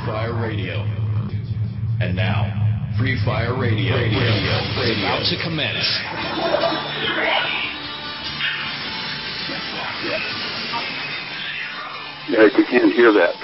Fire Radio. And now, Free Fire Radio. Is about to commence. Yeah, you can't hear that.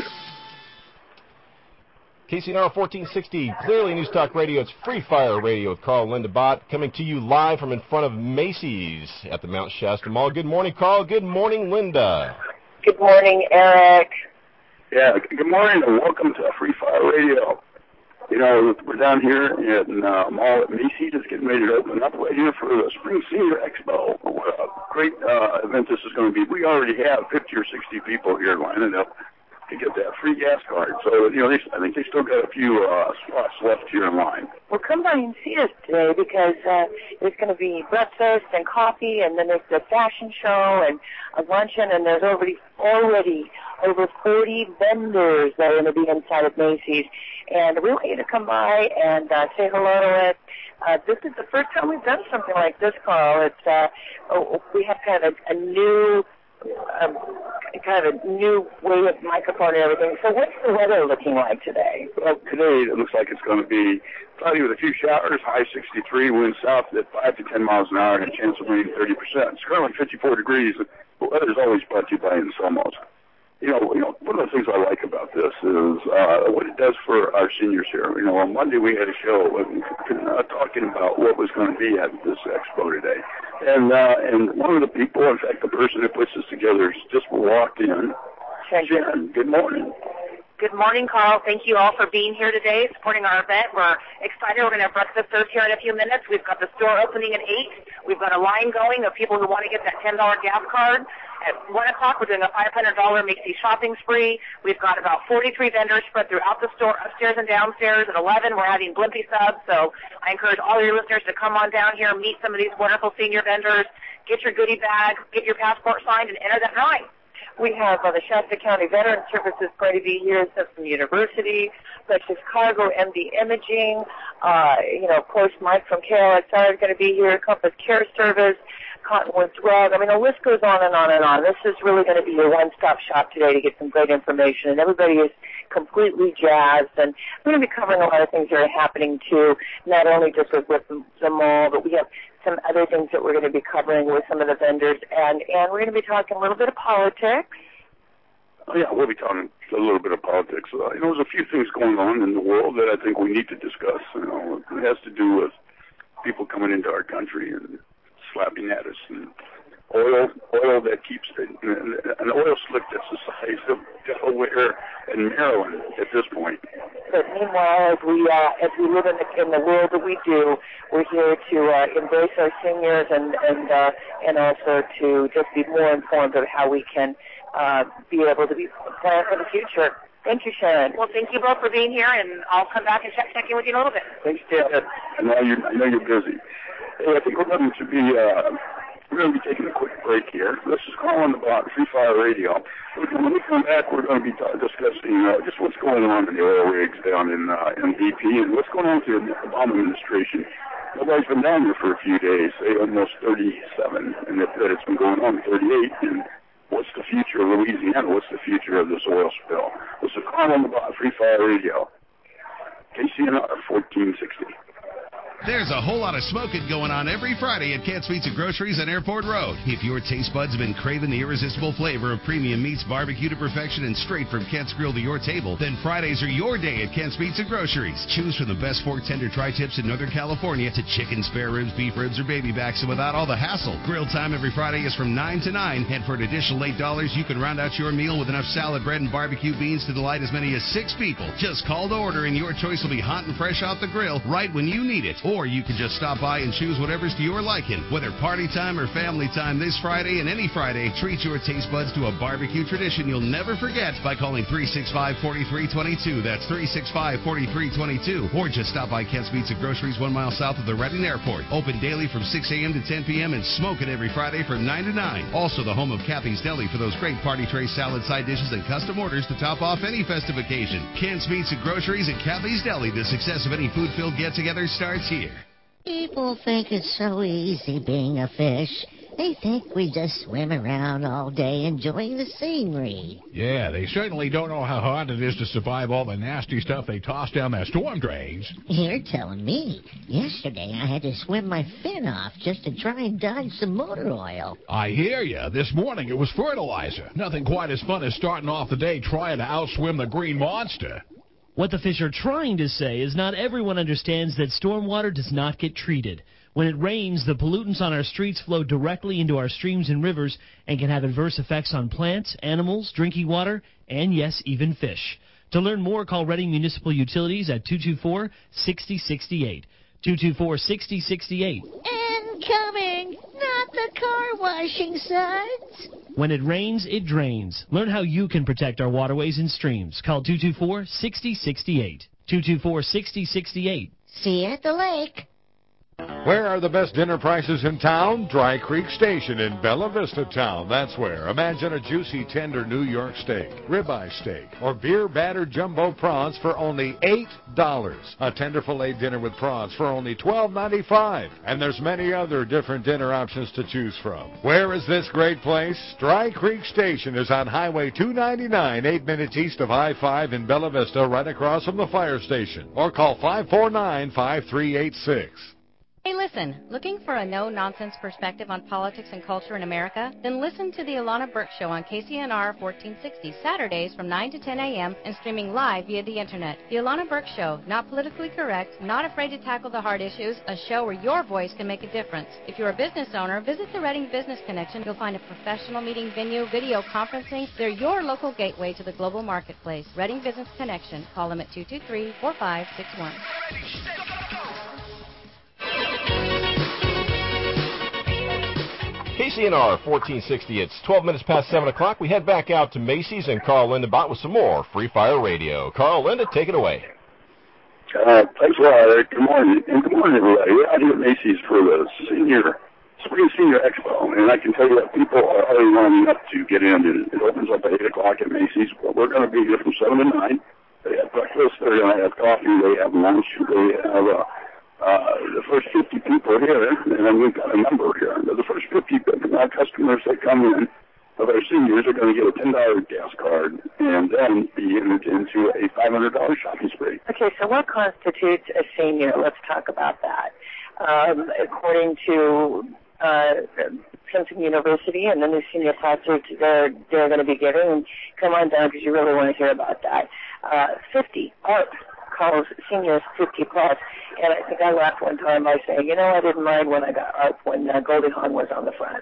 KCNR 1460, Clearly News Talk Radio. It's Free Fire Radio with Carl Lindebott, coming to you live from in front of Macy's at the Mount Shasta Mall. Good morning, Carl. Good morning, Linda. Good morning, Eric. Yeah, good morning and welcome to Free Fire Radio. You know, we're down here at Mall at Macy's. It's getting ready to open up right here for the Spring Senior Expo. What a great event this is going to be. We already have 50 or 60 people here lining up to get that free gas card. So, you know, I think they still got a few slots left here in line. Well, come by and see us today because there's going to be breakfast and coffee, and then there's the fashion show and a luncheon, and there's already over 40 vendors that are going to be inside of Macy's. And we want you to come by and say hello to us. This is the first time we've done something like this, Carl. It's we have kind of a new way of microphone and everything. So what's the weather looking like today? Well, today it looks like it's going to be cloudy with a few showers, high 63, wind south at 5 to 10 miles an hour, and a chance of rain 30%. It's currently 54 degrees. The weather is always brought to you by Insomos. You know, one of the things I like about this is what it does for our seniors here. You know, on Monday we had a show talking about what was going to be at this expo today. And one of the people, in fact, the person that puts this together, just walked in. Jen, good morning. Good morning, Carl. Thank you all for being here today, supporting our event. We're excited. We're going to have breakfast served here in a few minutes. We've got the store opening at 8. We've got a line going of people who want to get that $10 gas card. At 1 o'clock, we're doing a $500 Macy's shopping spree. We've got about 43 vendors spread throughout the store, upstairs and downstairs. At 11, we're having Blimpie subs. So I encourage all your listeners to come on down here, meet some of these wonderful senior vendors, get your goodie bag, get your passport signed, and enter that drawing. We have the Shasta County Veteran Services going to be here, Simpson University, Precious Cargo, MD Imaging, of course, Mike from KLXR is going to be here, Compass Care Service, Cottonwood Drug. I mean, the list goes on and on and on. This is really going to be your one-stop shop today to get some great information, and everybody is completely jazzed. And we're going to be covering a lot of things that are happening, too, not only just with the mall, but we have some other things that we're going to be covering with some of the vendors, and we're going to be talking a little bit of politics. Oh, yeah, we'll be talking a little bit of politics. There's a few things going on in the world that I think we need to discuss. It has to do with people coming into our country and slapping at us, and oil that keeps an oil slick that's the size of Delaware and Maryland at this point. But meanwhile, as we live in the world that we do, we're here to embrace our seniors and also to just be more informed of how we can be able to plan for the future. Thank you, Sharon. Well, thank you both for being here, and I'll come back and check in with you in a little bit. Thanks, Dad. I know you're busy. Hey, I think we're going to be taking a quick break here. Let's just call on about Free Fire Radio. When we come back, we're going to be discussing just what's going on in the oil rigs down in MVP and what's going on with the Obama administration. Nobody's been down here for a few days, almost 37, and that it's been going on 38. And what's the future of Louisiana? What's the future of this oil spill? Let's just call on about Free Fire Radio. KCNR 1460. There's a whole lot of smoking going on every Friday at Kent's Pizza Groceries on Airport Road. If your taste buds have been craving the irresistible flavor of premium meats barbecued to perfection and straight from Kent's grill to your table, then Fridays are your day at Kent's Pizza Groceries. Choose from the best fork tender tri-tips in Northern California to chicken, spare ribs, beef ribs, or baby backs, and without all the hassle. Grill time every Friday is from 9 to 9, and for an additional $8, you can round out your meal with enough salad, bread, and barbecue beans to delight as many as 6 people. Just call to order, and your choice will be hot and fresh off the grill right when you need it. Or you can just stop by and choose whatever's to your liking. Whether party time or family time this Friday and any Friday, treat your taste buds to a barbecue tradition you'll never forget by calling 365-4322. That's 365-4322. Or just stop by Kent's Pizza Groceries 1 mile south of the Redding Airport. Open daily from 6 a.m. to 10 p.m. and smoking every Friday from 9 to 9. Also the home of Cappy's Deli for those great party tray salad side dishes and custom orders to top off any festive occasion. Kent's Pizza Groceries and Cappy's Deli. The success of any food-filled get-together starts here. People think it's so easy being a fish. They think we just swim around all day enjoying the scenery. Yeah, they certainly don't know how hard it is to survive all the nasty stuff they toss down their storm drains. You're telling me. Yesterday I had to swim my fin off just to try and dodge some motor oil. I hear ya. This morning it was fertilizer. Nothing quite as fun as starting off the day trying to outswim the green monster. What the fish are trying to say is not everyone understands that stormwater does not get treated. When it rains, the pollutants on our streets flow directly into our streams and rivers and can have adverse effects on plants, animals, drinking water, and yes, even fish. To learn more, call Reading Municipal Utilities at 224-6068. 224-6068. Incoming! Not the car washing suds! When it rains, it drains. Learn how you can protect our waterways and streams. Call 224-6068. 224-6068. See you at the lake. Where are the best dinner prices in town? Dry Creek Station in Bella Vista Town. That's where. Imagine a juicy, tender New York steak, ribeye steak, or beer-battered jumbo prawns for only $8. A tender filet dinner with prawns for only $12.95. And there's many other different dinner options to choose from. Where is this great place? Dry Creek Station is on Highway 299, 8 minutes east of I-5 in Bella Vista, right across from the fire station. Or call 549-5386. Hey, listen, looking for a no-nonsense perspective on politics and culture in America? Then listen to the Ilana Burke Show on KCNR 1460, Saturdays from 9 to 10 a.m. and streaming live via the Internet. The Ilana Burke Show, not politically correct, not afraid to tackle the hard issues, a show where your voice can make a difference. If you're a business owner, visit the Reading Business Connection. You'll find a professional meeting venue, video conferencing. They're your local gateway to the global marketplace. Reading Business Connection. Call them at 223-4561. KCNR 1460. It's 12 minutes past 7 o'clock. We head back out to Macy's and Carl Lindenbot with some more Free Fire Radio. Carl, Linda, take it away. Thanks a lot, Eric. Good morning. And good morning, everybody. We're out here at Macy's for the Spring Senior Expo. And I can tell you that people are already lining up to get in. It opens up at 8 o'clock at Macy's. We're going to be here from 7 to 9. They have breakfast. They're going to have coffee. They have lunch. They have the first 50 people here, and then we've got a number here. The first 50 customers that come in of our seniors are going to get a $10 gas card and then be entered into a $500 shopping spree. Okay, so what constitutes a senior? Let's talk about that. According to Clemson University and the new senior classes they're going to be giving, and come on down because you really want to hear about that. 50 ARP calls seniors 50 plus, and I think I laughed one time by saying, I didn't mind when I got ARP when Goldie Hawn was on the front,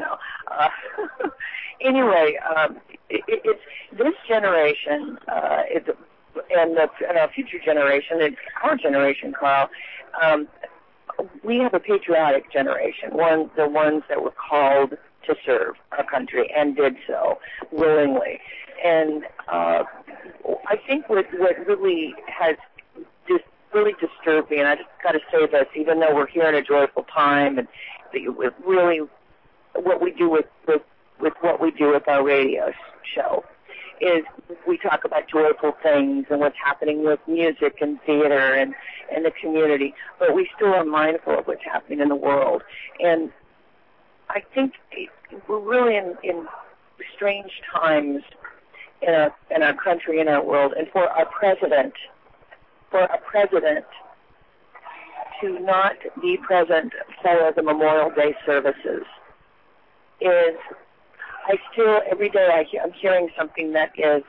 Anyway, it's this generation and our future generation, it's our generation, Carl. We have a patriotic generation, the ones that were called to serve our country and did so willingly. And I think what really has just really disturbed me, and I just got to say this, even though we're here at a joyful time, and really what we do with what we do with our radio show is we talk about joyful things and what's happening with music and theater and the community, but we still are mindful of what's happening in the world. And I think we're really in strange times in our country, in our world, and for our president to not be present for the Memorial Day services is, every day I'm hearing something that is,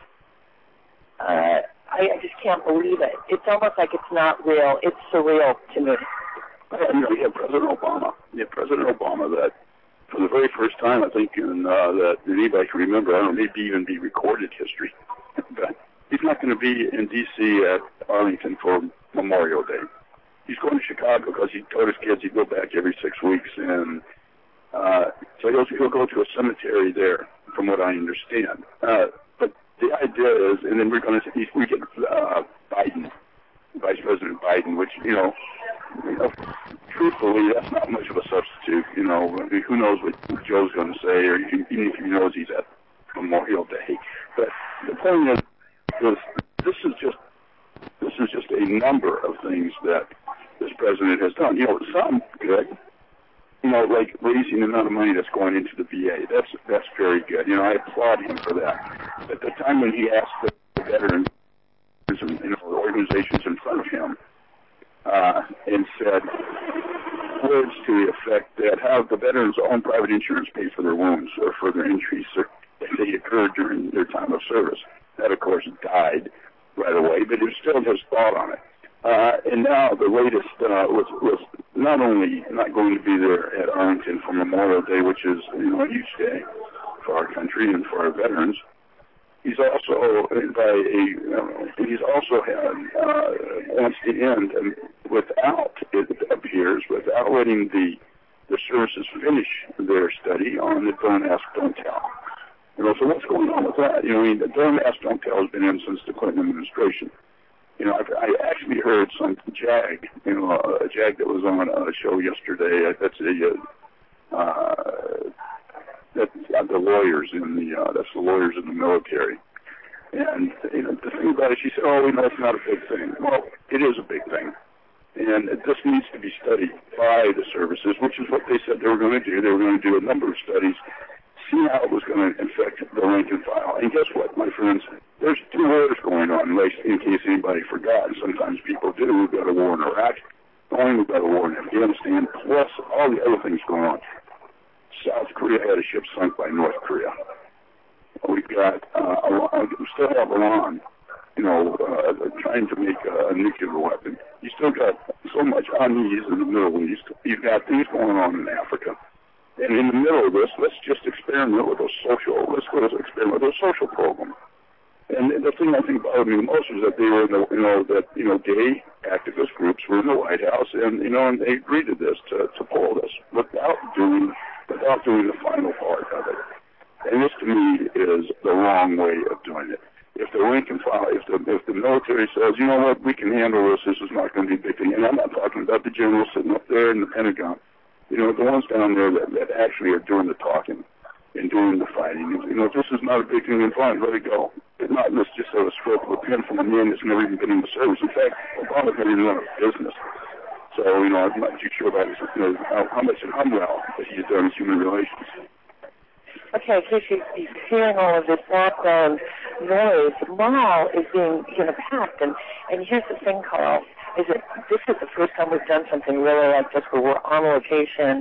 I just can't believe it. It's almost like it's not real. It's surreal to me. You have President Obama. That for the very first time, I think, that anybody can remember, I don't know, maybe even be recorded history, but he's not going to be in D.C. at Arlington for Memorial Day. He's going to Chicago because he told his kids he'd go back every 6 weeks, and so he'll go to a cemetery there, from what I understand. But the idea is, and then we get Biden, Vice President Biden, which, truthfully, that's not much of a substitute. Who knows what Joe's going to say, or even if he knows he's at Memorial Day. But the point is this is just a number of things that this president has done. Some good. like raising the amount of money that's going into the VA. That's very good. I applaud him for that. At the time when he asked the veterans and the organizations in front of him and said words to the effect that have the veterans' own private insurance pay for their wounds or for their injuries if they occurred during their time of service. That, of course, died right away, but it still has thought on it. And now the latest was not only not going to be there at Arlington for Memorial Day, which is a huge day for our country and for our veterans. He's also had wants to end without, it appears, without letting the services finish their study on the Don't Ask, Don't Tell. So what's going on with that? The Don't Ask, Don't Tell has been in since the Clinton administration. I actually heard some JAG, a JAG that was on a show yesterday. That's the lawyers that's the lawyers in the military. And the thing about it, she said, "Oh, it's not a big thing." Well, it is a big thing, and this needs to be studied by the services, which is what they said they were going to do. They were going to do a number of studies, see how it was going to affect the rank and file. And guess what, my friends? There's 2 wars going on, in case anybody forgot. Sometimes people do. We've got a war in Iraq going, we've got a war in Afghanistan, plus all the other things going on. South Korea had a ship sunk by North Korea. We've got, we still have Iran, trying to make a nuclear weapon. You still got so much unease in the Middle East. You've got things going on in Africa. And in the middle of this, let's just experiment with a social program. And the thing I think bothered me the most is that they were gay activist groups were in the White House, and they agreed to this, to pull this without doing the final part of it. And this to me is the wrong way of doing it. If the rank and file, if the military says, you know what, we can handle this is not going to be a big thing. And I'm not talking about the generals sitting up there in the Pentagon. The ones down there that actually are doing the talking and doing the fighting. If this is not a big thing, then fine, let it go. It's not this just a stroke of a pen from a man that's never even been in the service. In fact, Obama's never even run a business. So, I'm not too sure about how much and how well that he's done in human relations. Okay, so you're hearing all of this background noise. The mall is being, packed. And here's the thing, Carl, is that this is the first time we've done something really like this where we're on location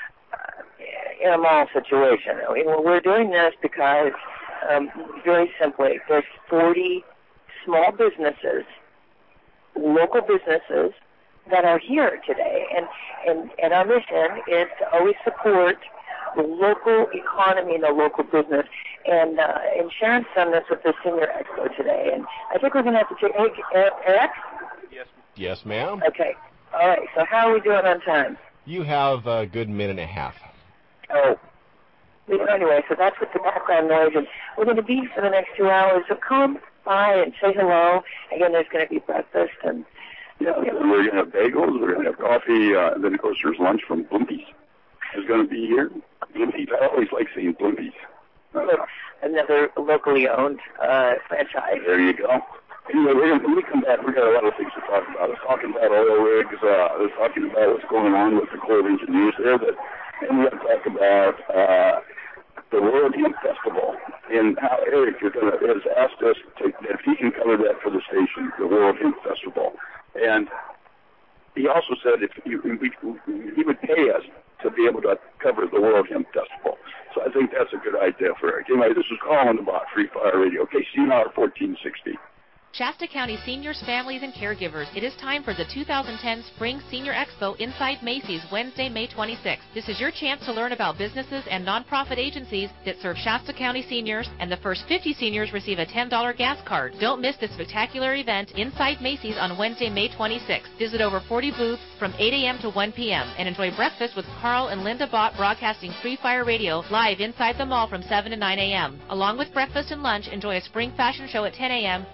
in a mall situation. We're doing this because, very simply, there's 40 small businesses, local businesses, that are here today. And our mission is to always support the local economy and the local business. And Sharon's done this with the Senior Expo today. And I think we're going to have to take... Hey, Eric? Yes, ma'am. Okay. All right. So how are we doing on time? You have a good minute and a half. Oh. Anyway, so that's with the background noise. And we're going to be for the next 2 hours. So come by and say hello. Again, there's going to be breakfast and... we're going to have bagels. We're going to have coffee. Then, of course, there's lunch from Blimpies. Is going to be here. Blimpies. I always like saying Blimpies. Another locally owned franchise. There you go. Anyway, when we come back, we've got a lot of things to talk about. We're talking about oil rigs. We're talking about what's going on with the Corps of Engineers there. And we're going to talk about the World Hemp Festival and how Eric has asked us if he can cover that for the station, the World Hemp Festival. And he also said he would pay us to be able to cover the World Hemp Festival. So I think that's a good idea for Eric. Anyway, this is Carl on the Bot, Free Fire Radio, KCNR 1460. Shasta County seniors, families, and caregivers, it is time for the 2010 Spring Senior Expo inside Macy's, Wednesday, May 26th. This is your chance to learn about businesses and nonprofit agencies that serve Shasta County seniors, and the first 50 seniors receive a $10 gas card. Don't miss this spectacular event inside Macy's on Wednesday, May 26th. Visit over 40 booths from 8 a.m. to 1 p.m. and enjoy breakfast with Carl and Linda Bott broadcasting Free Fire Radio live inside the mall from 7 to 9 a.m. Along with breakfast and lunch, enjoy a spring fashion show at 10 a.m. and a grand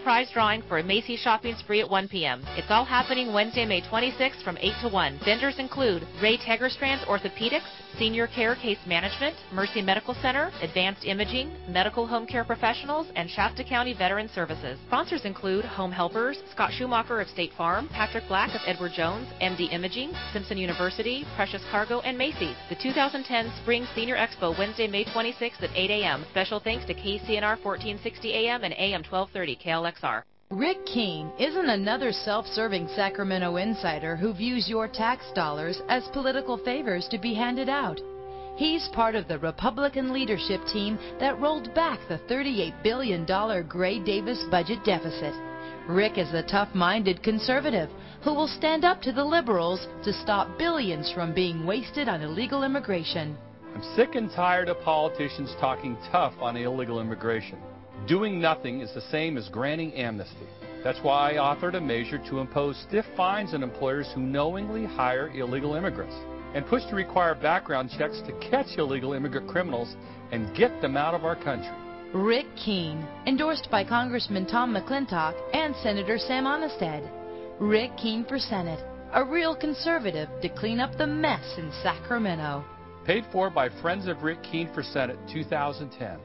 prize drawing for a Macy's shopping spree at 1 p.m. It's all happening Wednesday, May 26th from 8 to 1. Vendors include Ray Tegerstrand's Orthopedics, Senior Care Case Management, Mercy Medical Center, Advanced Imaging, Medical Home Care Professionals, and Shasta County Veteran Services. Sponsors include Home Helpers, Scott Schumacher of State Farm, Patrick Black of Edward Jones, MD Imaging, Simpson University, Precious Cargo, and Macy's. The 2010 Spring Senior Expo, Wednesday, May 26th at 8 a.m. Special thanks to KCNR 1460 AM and AM 1230 KLXR. Rick Keene isn't another self-serving Sacramento insider who views your tax dollars as political favors to be handed out. He's part of the Republican leadership team that rolled back the $38 billion Gray Davis budget deficit. Rick is a tough-minded conservative who will stand up to the liberals to stop billions from being wasted on illegal immigration. I'm sick and tired of politicians talking tough on illegal immigration. Doing nothing is the same as granting amnesty. That's why I authored a measure to impose stiff fines on employers who knowingly hire illegal immigrants, and push to require background checks to catch illegal immigrant criminals and get them out of our country. Rick Keene, endorsed by Congressman Tom McClintock and Senator Sam Onnested. Rick Keene for Senate, a real conservative to clean up the mess in Sacramento. Paid for by Friends of Rick Keene for Senate 2010.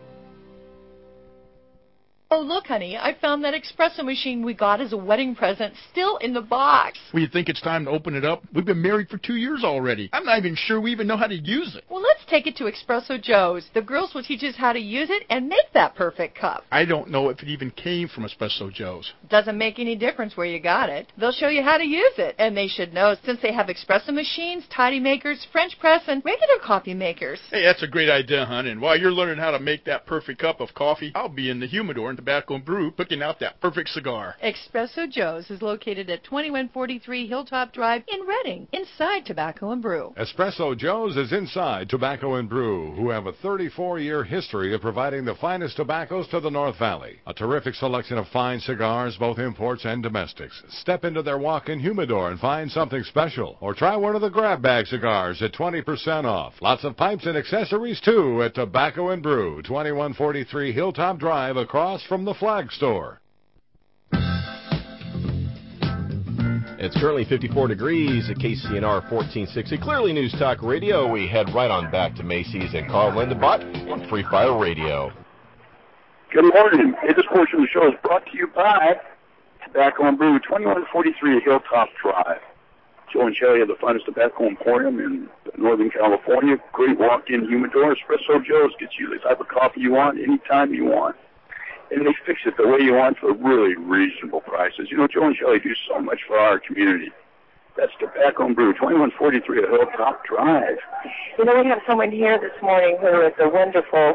Oh, look, honey, I found that espresso machine we got as a wedding present still in the box. Well, you think it's time to open it up? We've been married for 2 years already. I'm not even sure we even know how to use it. Well, let's take it to Espresso Joe's. The girls will teach us how to use it and make that perfect cup. I don't know if it even came from Espresso Joe's. Doesn't make any difference where you got it. They'll show you how to use it. And they should know since they have espresso machines, tidy makers, French press, and regular coffee makers. Hey, that's a great idea, hon. And while you're learning how to make that perfect cup of coffee, I'll be in the humidor and tobacco and brew picking out that perfect cigar. Espresso Joe's is located at 2143 Hilltop Drive in Redding, inside Tobacco and Brew. Espresso Joe's is inside Tobacco and Brew, who have a 34-year history of providing the finest tobaccos to the North Valley. A terrific selection of fine cigars, both imports and domestics. Step into their walk-in humidor and find something special. Or try one of the grab bag cigars at 20% off. Lots of pipes and accessories, too, at Tobacco and Brew, 2143 Hilltop Drive, across from the Flag Store. It's currently 54 degrees at KCNR 1460. Clearly News Talk Radio. We head right on back to Macy's and Carl Lindenbot on Free Fire Radio. Good morning. Hey, this portion of the show is brought to you by Tobacco and Brew, 2143 Hilltop Drive. Joe and Shelly have the finest tobacco emporium in Northern California. Great walk-in humidor. Espresso Joe's gets you the type of coffee you want anytime you want. And they fix it the way you want for really reasonable prices. You know, Joe and Shelly do so much for our community. That's Tobacco and Brew, 2143 Hilltop Drive. You know, we have someone here this morning who is a wonderful,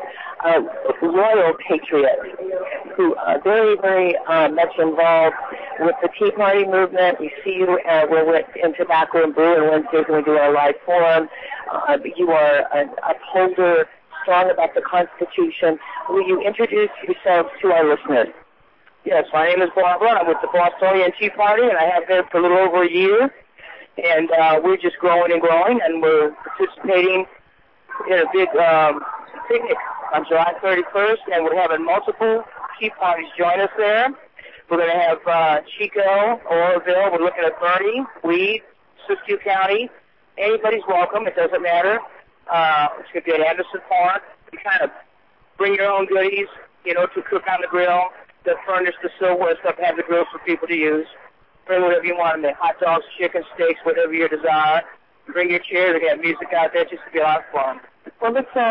loyal patriot who very, very much involved with the Tea Party movement. We see you we're in Tobacco and Brew on Wednesdays when we do our live forum. You are an upholder, strong about the Constitution. Will you introduce yourselves to our listeners? Yes, my name is Barbara. I'm with the Bostonian Tea Party, and I have been for a little over a year. And we're just growing and growing, and we're participating in a big picnic on July 31st, and we're having multiple tea parties join us there. We're going to have Chico, Oroville. We're looking at Bernie, Weed, Siskiyou County. Anybody's welcome. It doesn't matter. It's going to be at Anderson Park. You kind of bring your own goodies, you know, to cook on the grill. They'll furnish the silverware stuff, have the grills for people to use. Bring whatever you want in there, hot dogs, chicken, steaks, whatever your desire. Bring your chair. They have music out there just to be a lot of fun. Well,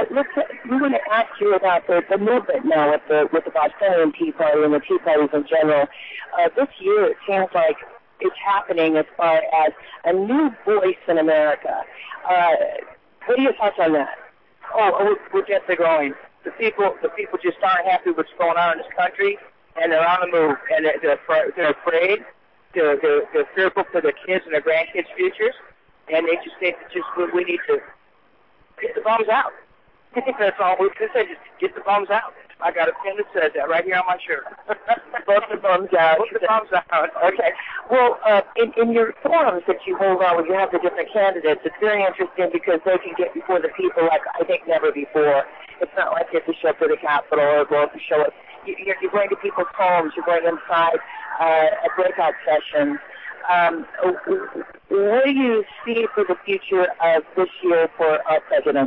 we want to ask you about the movement now with the Bostonian Tea Party and the Tea Parties in general. This year, it seems like it's happening as far as a new voice in America. What are your thoughts on that? Oh, we're definitely growing. The people just aren't happy with what's going on in this country, and they're on the move, and they're afraid. They're fearful for their kids and their grandkids' futures, and they just think that we need to get the bums out. That's all we can say, just get the bums out. I got a pin that says that right here on my shirt. Both the bums out. Both the bums out. Okay. Well, in your forums that you hold on where you have the different candidates, it's very interesting because they can get before the people like I think never before. It's not like you have to show up to the Capitol or go up and show up you're going to people's homes, you're going inside at breakout sessions. What do you see for the future of this year for our president?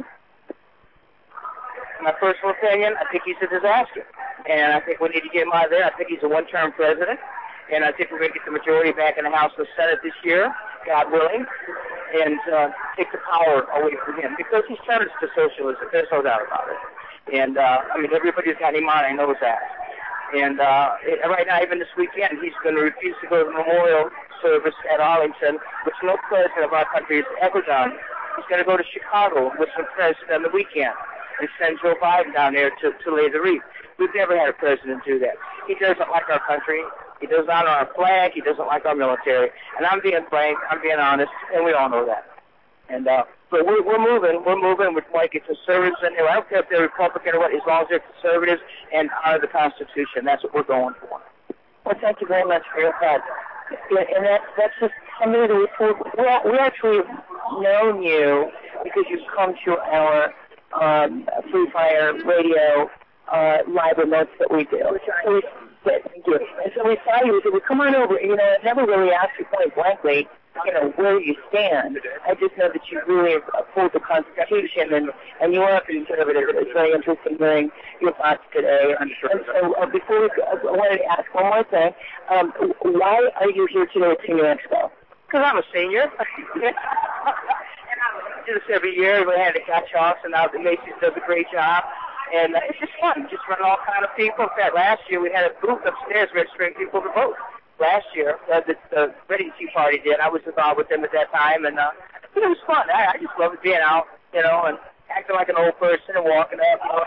My personal opinion, I think he's a disaster. And I think we need to get him out of there. I think he's a one-term president. And I think we're going to get the majority back in the House and the Senate this year, God willing, and take the power away from him. Because he's turned us to socialism. There's no doubt about it. And, I mean, everybody who's got any mind knows that. And right now, even this weekend, he's going to refuse to go to the memorial service at Arlington, which no president of our country has ever done. He's going to go to Chicago with some president on the weekend and send Joe Biden down there to lay the wreath. We've never had a president do that. He doesn't like our country. He doesn't honor our flag. He doesn't like our military. And I'm being frank. I'm being honest, and we all know that. And but we're moving. We're moving. We're going to get conservatives in there. I don't care if they're Republican or what, as long as they're conservatives and honor the Constitution. That's what we're going for. Well, thank you very much for your thoughts. And that's just something that we actually have known you because you've come to our Free Fire Radio live remotes that we do. Thank you. And so we saw you. We said, well, come on over. You know, I never really asked you point blankly, you know, where you stand. I just know that you really uphold the Constitution, and you are conservative. It's very interesting hearing your thoughts today. And so before we I wanted to ask one more thing. Why are you here today at Senior Expo? Because I'm a senior. And I do this every year. We had the catch-offs, and now the Macy's does a great job. And it's just fun, just running all kind of people. In fact, last year we had a booth upstairs registering people to vote. Last year, the Reading Tea Party did. I was involved with them at that time, and it was fun. I just loved being out, you know, and acting like an old person and walking up. You know,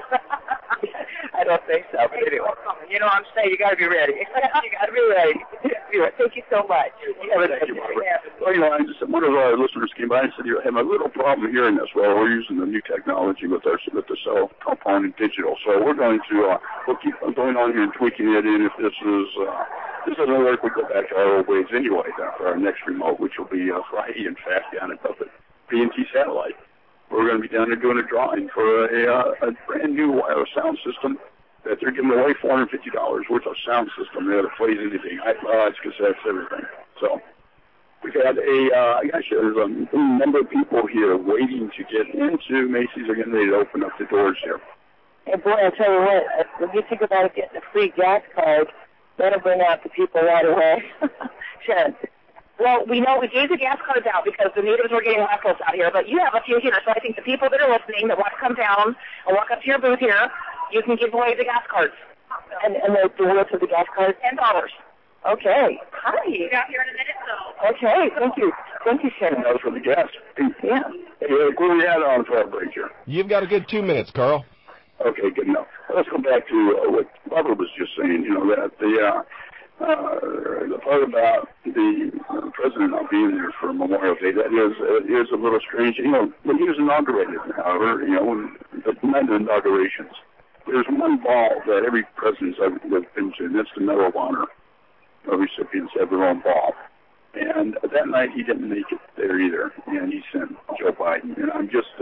I don't think so, but anyway. You know what I'm saying? You got to be ready. You got to be ready. Thank you so much. Thank you, Barbara. Well, you know, one of our listeners came by and said, "You have a little problem hearing this." Well, we're using the new technology with the cell phone and digital, so we'll keep going on here and tweaking it in. If this doesn't work, we go back to our old ways anyway. For our next remote, which will be Friday, in fact, down at PNT Satellite. We're going to be down there doing a drawing for a brand new wireless sound system that they're giving away $450 worth of sound system there that plays anything, iPods, cassettes, everything. So we've had there's a number of people here waiting to get into Macy's. Are getting ready to open up the doors here. And boy, I tell you what, when you think about getting a free gas card, that'll bring out the people right away. Sure. Well, we know we gave the gas cards out because the natives were getting leftovers out here, but you have a few here, so I think the people that are listening that want to come down and walk up to your booth here, you can give away the gas cards. And the worth of the gas cards? $10. Okay. Hi. You got here in a minute, so. Okay, thank you. Thank you, Shannon. That was for the gas. Yeah. Hey, where we at on 12 break here? You've got a good 2 minutes, Carl. Okay, good enough. Let's go back to what Barbara was just saying, you know, that the part about the president not being there for Memorial Day, that is a little strange. You know, when he was inaugurated, however, you know, the inaugurations, there's one ball that every president's ever been to, and that's the Medal of Honor. Recipients have their own ball. And that night he didn't make it there either, and he sent Joe Biden. And I'm just,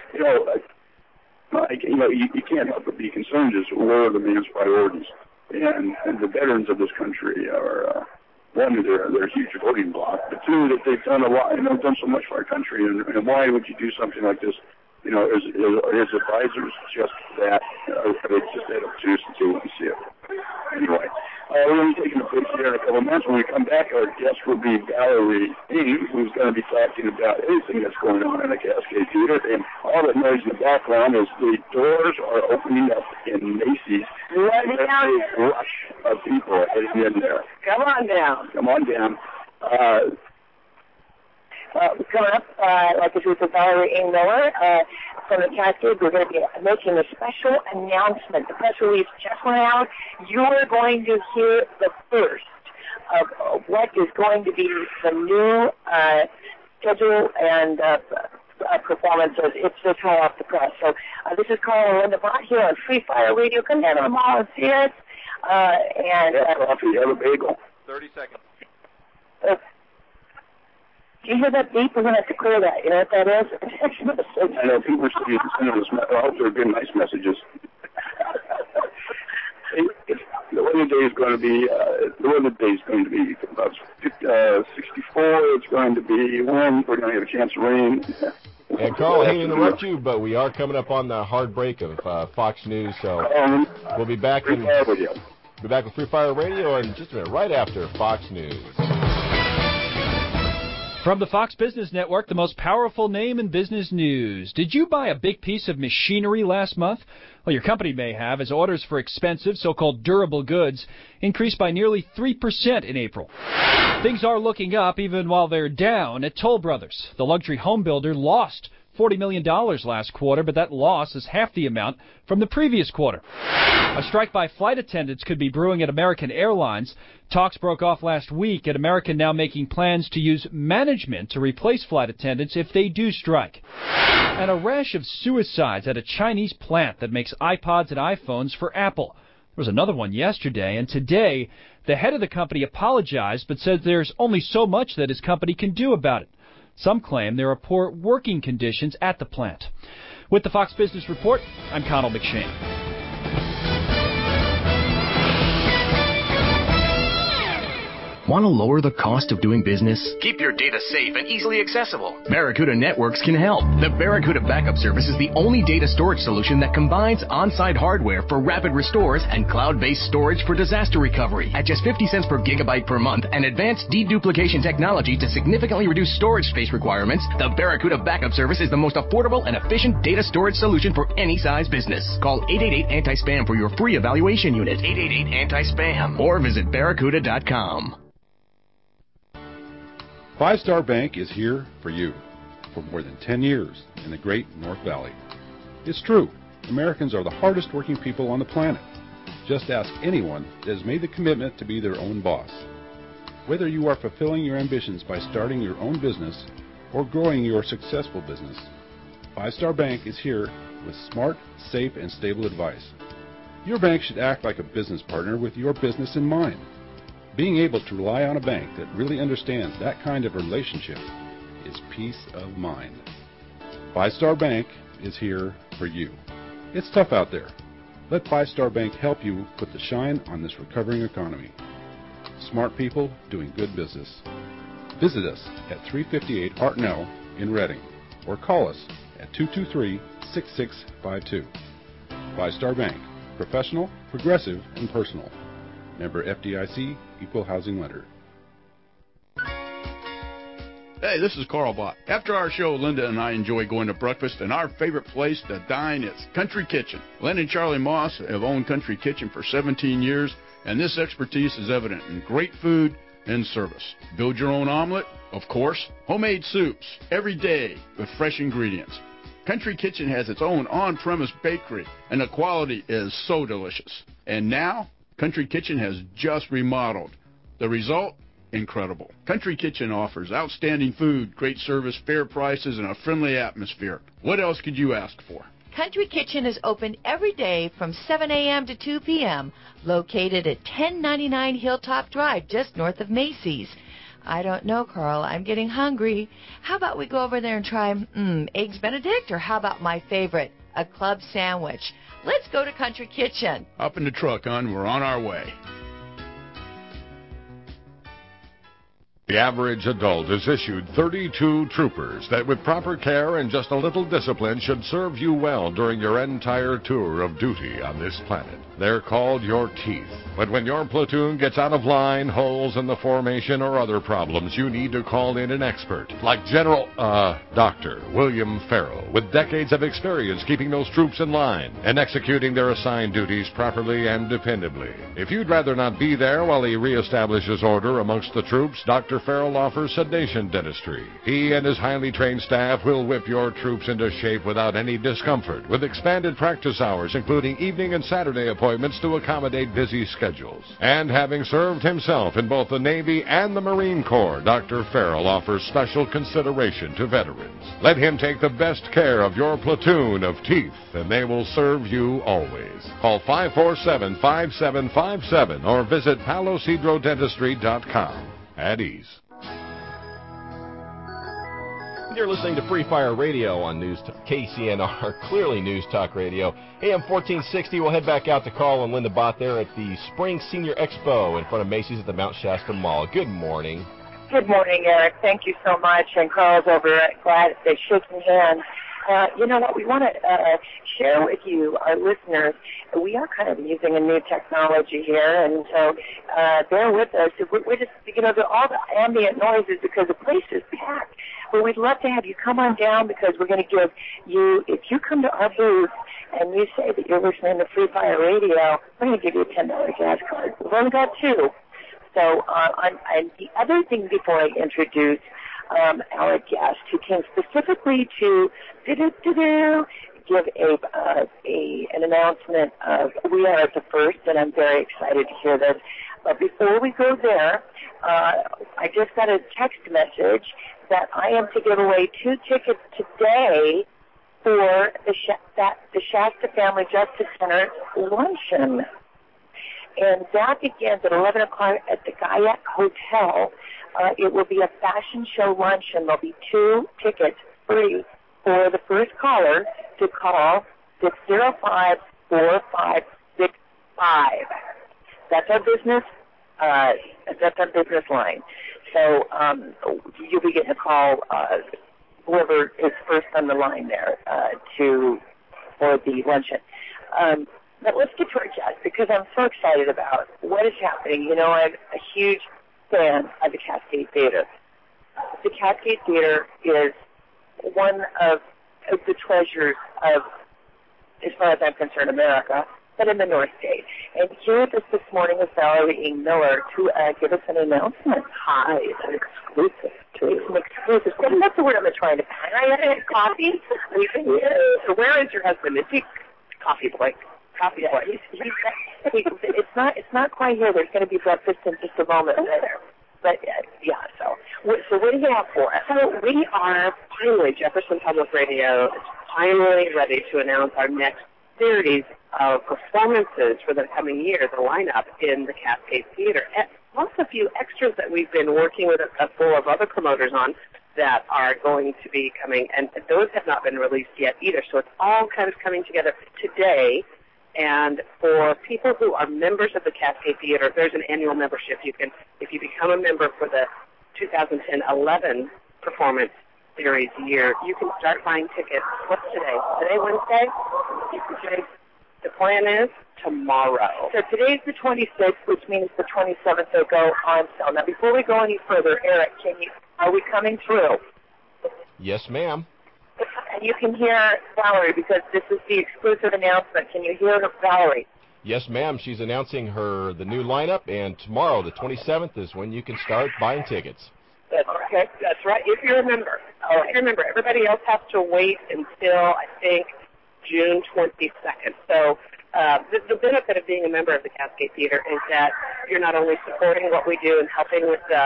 you can't help but be concerned as where are the man's priorities. And the veterans of this country are, one, they're a huge voting bloc, but two, that they've done a lot, and they've done so much for our country. And why would you do something like this? You know, his advisors just that, they just that obtuse and they wouldn't see it. Anyway, we're going to be taking a break here in a couple of minutes. When we come back, our guest will be Valerie Dean, who's going to be talking about everything that's going on in the Cascade Theater. And all that noise in the background is the doors are opening up in Macy's. There's a rush of people heading in there. Come on down. Come on down. Coming up, like I said, with Valerie A. Miller from the Cascade, we're going to be making a special announcement. The press release just went out. You are going to hear the first of what is going to be the new schedule and performances. It's just hot off the press. So this is Carl and Linda Bott here on Free Fire Radio. Come down to the mall and see us. Coffee, have a bagel. 30 seconds. Do you hear that beep? We're going to have to clear that. You know what that is? I know people are sending us. I hope they're good, nice messages. The weather day is going to be about 64. It's going to be warm. We're going to have a chance of rain. And Carl, I hate to interrupt you, but we are coming up on the hard break of Fox News, so we'll be back with Free Fire Radio in just a minute, right after Fox News. From the Fox Business Network, the most powerful name in business news. Did you buy a big piece of machinery last month? Well, your company may have, as orders for expensive, so-called durable goods increased by nearly 3% in April. Things are looking up, even while they're down at Toll Brothers. The luxury home builder lost $40 million last quarter, but that loss is half the amount from the previous quarter. A strike by flight attendants could be brewing at American Airlines. Talks broke off last week, at American now making plans to use management to replace flight attendants if they do strike. And a rash of suicides at a Chinese plant that makes iPods and iPhones for Apple. There was another one yesterday, and today the head of the company apologized but said there's only so much that his company can do about it. Some claim there are poor working conditions at the plant. With the Fox Business Report, I'm Connell McShane. Want to lower the cost of doing business? Keep your data safe and easily accessible. Barracuda Networks can help. The Barracuda Backup Service is the only data storage solution that combines on-site hardware for rapid restores and cloud-based storage for disaster recovery. At just 50 cents per gigabyte per month and advanced deduplication technology to significantly reduce storage space requirements, the Barracuda Backup Service is the most affordable and efficient data storage solution for any size business. Call 888-ANTI-SPAM for your free evaluation unit. 888-ANTI-SPAM. Or visit barracuda.com. Five Star Bank is here for you for more than 10 years in the great North Valley. It's true, Americans are the hardest working people on the planet. Just ask anyone that has made the commitment to be their own boss. Whether you are fulfilling your ambitions by starting your own business or growing your successful business, Five Star Bank is here with smart, safe, and stable advice. Your bank should act like a business partner with your business in mind. Being able to rely on a bank that really understands that kind of relationship is peace of mind. Five Star Bank is here for you. It's tough out there. Let Five Star Bank help you put the shine on this recovering economy. Smart people doing good business. Visit us at 358 Hartnell in Reading or call us at 223-6652. Five Star Bank. Professional, progressive, and personal. Member FDIC, Equal Housing Lender. Hey, this is Carl Bott. After our show, Linda and I enjoy going to breakfast, and our favorite place to dine is Country Kitchen. Len and Charlie Moss have owned Country Kitchen for 17 years, and this expertise is evident in great food and service. Build your own omelet, of course. Homemade soups every day with fresh ingredients. Country Kitchen has its own on-premise bakery, and the quality is so delicious. And now, Country Kitchen has just remodeled. The result? Incredible. Country Kitchen offers outstanding food, great service, fair prices, and a friendly atmosphere. What else could you ask for? Country Kitchen is open every day from 7 a.m. to 2 p.m., located at 1099 Hilltop Drive, just north of Macy's. I don't know, Carl. I'm getting hungry. How about we go over there and try Eggs Benedict, or how about my favorite, a club sandwich? Let's go to Country Kitchen. Up in the truck, hon. We're on our way. The average adult is issued 32 troopers that with proper care and just a little discipline should serve you well during your entire tour of duty on this planet. They're called your teeth. But when your platoon gets out of line, holes in the formation, or other problems, you need to call in an expert like Dr. William Farrell, with decades of experience keeping those troops in line and executing their assigned duties properly and dependably. If you'd rather not be there while he reestablishes order amongst the troops, Dr. Farrell offers sedation dentistry. He and his highly trained staff will whip your troops into shape without any discomfort, with expanded practice hours, including evening and Saturday appointments to accommodate busy schedules. And having served himself in both the Navy and the Marine Corps, Dr. Farrell offers special consideration to veterans. Let him take the best care of your platoon of teeth, and they will serve you always. Call 547-5757 or visit palocedrodentistry.com. At ease. You're listening to Free Fire Radio on KCNR, clearly News Talk Radio. AM 1460, we'll head back out to Carl and Linda Bott there at the Spring Senior Expo in front of Macy's at the Mount Shasta Mall. Good morning. Good morning, Eric. Thank you so much. And Carl's over at Glad they shaking hands. You know what, we want to share with you, our listeners, we are kind of using a new technology here, and so bear with us. We're just, all the ambient noise is because the place is packed. But we'd love to have you come on down because we're going to give you, if you come to our booth and you say that you're listening to Free Fire Radio, we're going to give you a $10 gas card. We've only got 2. So, and the other thing before I introduce our guest, who came specifically to give an announcement of we are at the first, and I'm very excited to hear this. But before we go there, I just got a text message that I am to give away 2 tickets today for the Shasta Family Justice Center luncheon. And that begins at 11 o'clock at the Guyette Hotel. It will be a fashion show luncheon. There'll be 2 tickets free for the first caller to call 605-4565. That's our business. That's our business line. So you'll be getting a call, whoever is first on the line there, for the luncheon. But let's get to our guest because I'm so excited about what is happening. You know, I'm a huge fan of the Cascade Theater. The Cascade Theater is one of the treasures of, as far as I'm concerned, America, but in the North State. And here with us this morning is Valerie E. Miller to give us an announcement. Hi, it's an exclusive. That's the word I'm trying to find. I had coffee. So where is your husband? Is he coffee boy? Coffee boy. It's not quite here. There's going to be breakfast in just a moment. But yeah. So what do you have for us? So we are finally, Jefferson Public Radio is finally ready to announce our next series of performances for the coming year, the lineup in the Cascade Theater. And plus a few extras that we've been working with a full of other promoters on that are going to be coming, and those have not been released yet either. So it's all kind of coming together today. And for people who are members of the Cascade Theater, there's an annual membership. You can, if you become a member for the 2010-11 performance series year, you can start buying tickets. What's today? Today, Wednesday? The plan is tomorrow. So today's the 26th, which means the 27th will go on sale. Now, before we go any further, Eric, are we coming through? Yes, ma'am. And you can hear Valerie because this is the exclusive announcement. Can you hear Valerie? Yes, ma'am. She's announcing the new lineup, and tomorrow, the 27th, is when you can start buying tickets. That's right. That's right. If you're a member. If you're a member, everybody else has to wait until, I think, June 22nd. So the benefit of being a member of the Cascade Theater is that you're not only supporting what we do and helping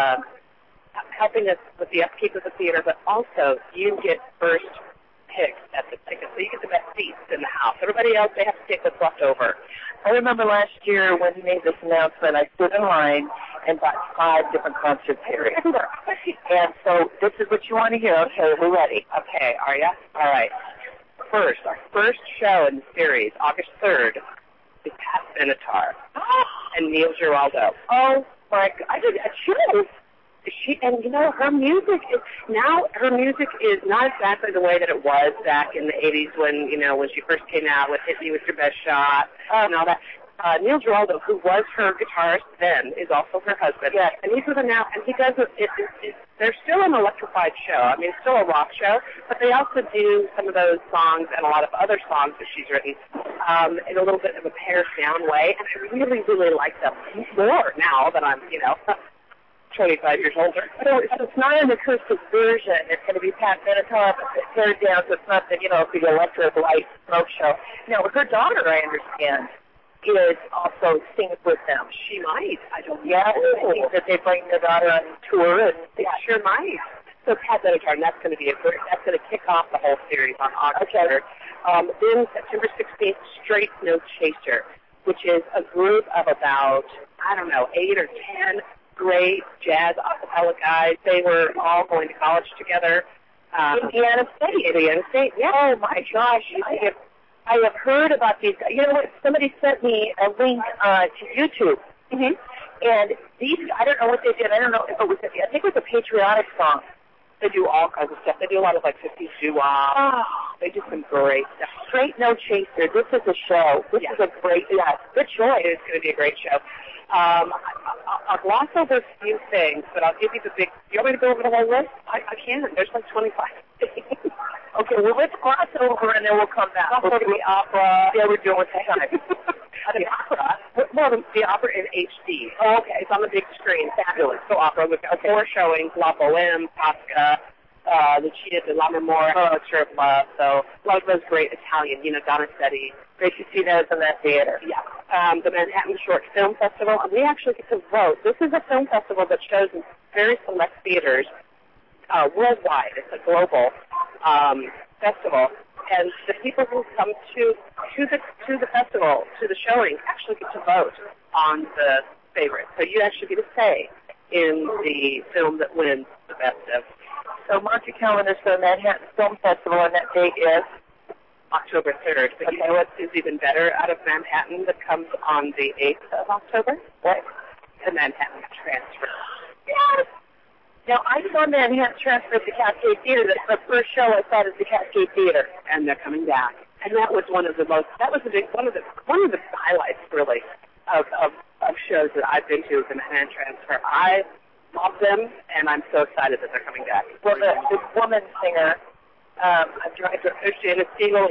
us with the upkeep of the theater, but also you get first picks at the tickets. So you get the best seats in the house. Everybody else, they have to take what's left over. I remember last year when he made this announcement, I stood in line and bought 5 different concert series. And so this is what you want to hear. Okay, we're ready. Okay, are you? All right. First, our first show in the series, August 3rd, is Pat Benatar and Neil Giraldo. Oh, my God. I did a show. And you know, her music is not exactly the way that it was back in the 80s when she first came out with Hit Me With Your Best Shot and all that. Neil Giraldo, who was her guitarist then, is also her husband. Yes. And he's with her now, and he does they're still an electrified show. I mean, it's still a rock show, but they also do some of those songs and a lot of other songs that she's written in a little bit of a pared down way. And I really, really like them more now that I'm, 25 years older. So it's not an acoustic version. It's going to be Pat Benatar pared down, so it's not the electric light smoke show. No, her daughter, I understand, is also sings with them. She might. I don't know. Yeah, I think that they bring their daughter on tour. And they sure might. So Pat Benatar, and that's going to kick off the whole series on August 3rd. Then September 16th, Straight No Chaser, which is a group of about, 8 or 10 great jazz a cappella guys. They were all going to college together. Indiana State. Yeah. Oh my gosh! I have heard about these. You know what? Somebody sent me a link to YouTube. Mm-hmm. And these, I don't know what they did. I don't know if it was. I think it was a patriotic song. They do all kinds of stuff. They do a lot of like 50s doo-wop. Oh, they do some great stuff. Straight No Chaser. This is a show. This is a great, good choice. It's going to be a great show. I'll gloss over a few things, but I'll give you the big. You want me to go over the whole list? I can. There's like 25 things. Okay, well, let's gloss over and then we'll come back. We'll go to the opera. Yeah, we're doing the time. The opera? Well, the opera in HD. Oh, okay. It's on the big screen. Fabulous. So opera. We've got 4 showings. La Boheme, Tosca, the Cheetah de la Memoria, Picture of Love. So a lot of those great Italian, Donizetti. Great to see those in that theater. Yeah. The Manhattan Short Film Festival. And we actually get to vote. This is a film festival that shows in very select theaters worldwide. It's a global festival. And the people who come to the festival, to the showing, actually get to vote on the favorite. So you actually get a say in the film that wins the best of. So mark your calendars for the Manhattan Film Festival, and that date is October 3rd. But you know what is even better out of Manhattan that comes on the 8th of October? What? The Manhattan Transfer. Yes! Now, I saw Manhattan Transfer at the Cascade Theater. That's the first show I saw at the Cascade Theater. And they're coming back. And that was one of the most, one of the highlights, really, of shows that I've been to, the Manhattan Transfer. I love them, and I'm so excited that they're coming back. Well, the woman singer, I'm trying to, Shannon Siegel,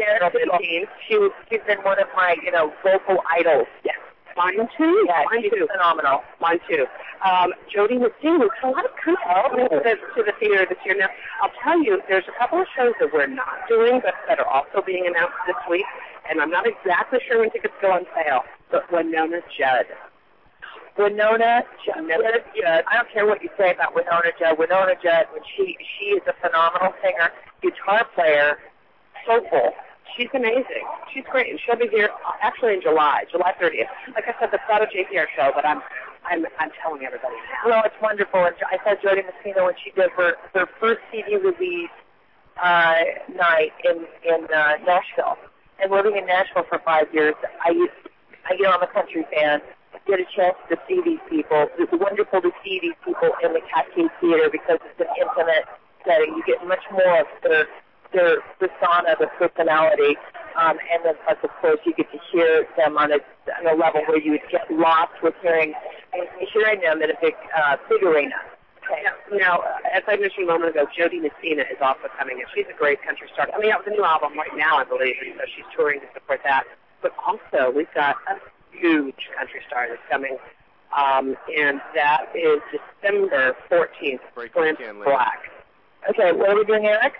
she's been one of my, vocal idols. Yes. Mine too? Yeah, mine too. Phenomenal. Mine too. Jody Messina, a lot of coming to the theater this year. Now, I'll tell you, there's a couple of shows that we're not doing, but that are also being announced this week, and I'm not exactly sure when tickets go on sale, but Winona Judd. Winona Judd. I don't care what you say about Winona Judd. Winona Judd, when she is a phenomenal singer, guitar player, soulful. She's amazing. She's great, and she'll be here actually in July 30th. Like I said, that's not a JPR show, but I'm telling everybody now. Well, it's wonderful. And I saw Jody Messina when she did her first CD release night in Nashville. And living in Nashville for 5 years, I'm a country fan. Get a chance to see these people. It's wonderful to see these people in the Cascade Theater because it's an intimate setting. You get much more of their persona, the personality, and then plus, of course, you get to hear them on a level where you would get lost with hearing them in a big arena. Okay. Now, as I mentioned a moment ago, Jody Messina is also coming in. She's a great country star. I mean, that was a new album right now, I believe, and so she's touring to support that. But also, we've got a huge country star that's coming, and that is December 14th, Clint Black. Okay, what are we doing, Eric?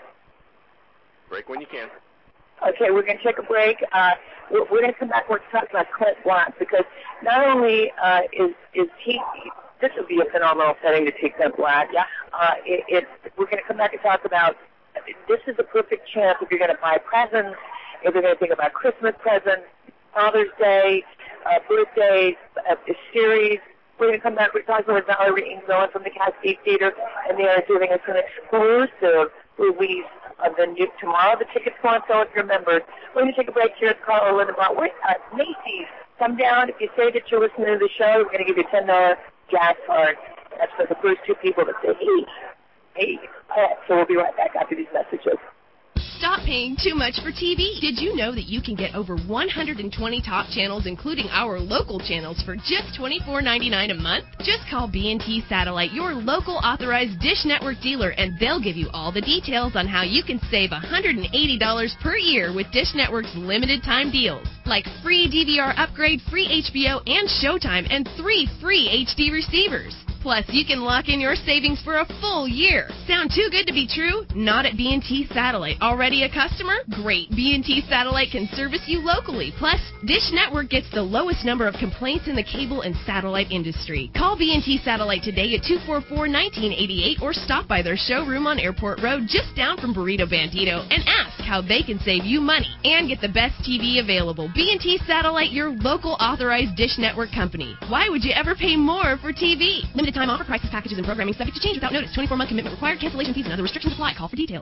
Break when you can. Okay, we're going to take a break. We're going to come back. We're talking about Clint Black because not only is he, this would be a phenomenal setting to take Clint Black. Yeah. We're going to come back and talk about this is the perfect chance if you're going to buy presents, if you're going to think about Christmas presents, Father's Day, birthdays, a series. We're going to come back. We're talking with Valerie Ingzoen from the Cascade Theater, and they are giving us an exclusive release of the new tomorrow. The tickets go on sale if you're members. We're going to take a break here at Carl Lindenbaugh. We're at Macy's. Come down. If you say that you're listening to the show, we're going to give you a $10 gas card. That's for the first 2 people that say, hey. So we'll be right back after these messages. Stop paying too much for TV. Did you know that you can get over 120 top channels, including our local channels, for just $24.99 a month? Just call B&T Satellite, your local authorized Dish Network dealer, and they'll give you all the details on how you can save $180 per year with Dish Network's limited time deals, like free DVR upgrade, free HBO and Showtime, and 3 free HD receivers. Plus, you can lock in your savings for a full year. Sound too good to be true? Not at B&T Satellite. Already a customer? Great. B&T Satellite can service you locally. Plus, Dish Network gets the lowest number of complaints in the cable and satellite industry. Call B&T Satellite today at 244-1988 or stop by their showroom on Airport Road just down from Burrito Bandito and ask how they can save you money and get the best TV available. B&T Satellite, your local authorized Dish Network company. Why would you ever pay more for TV? Limited time offer, prices, packages, and programming subject to change without notice. 24-month commitment required. Cancellation fees and other restrictions apply. Call for details.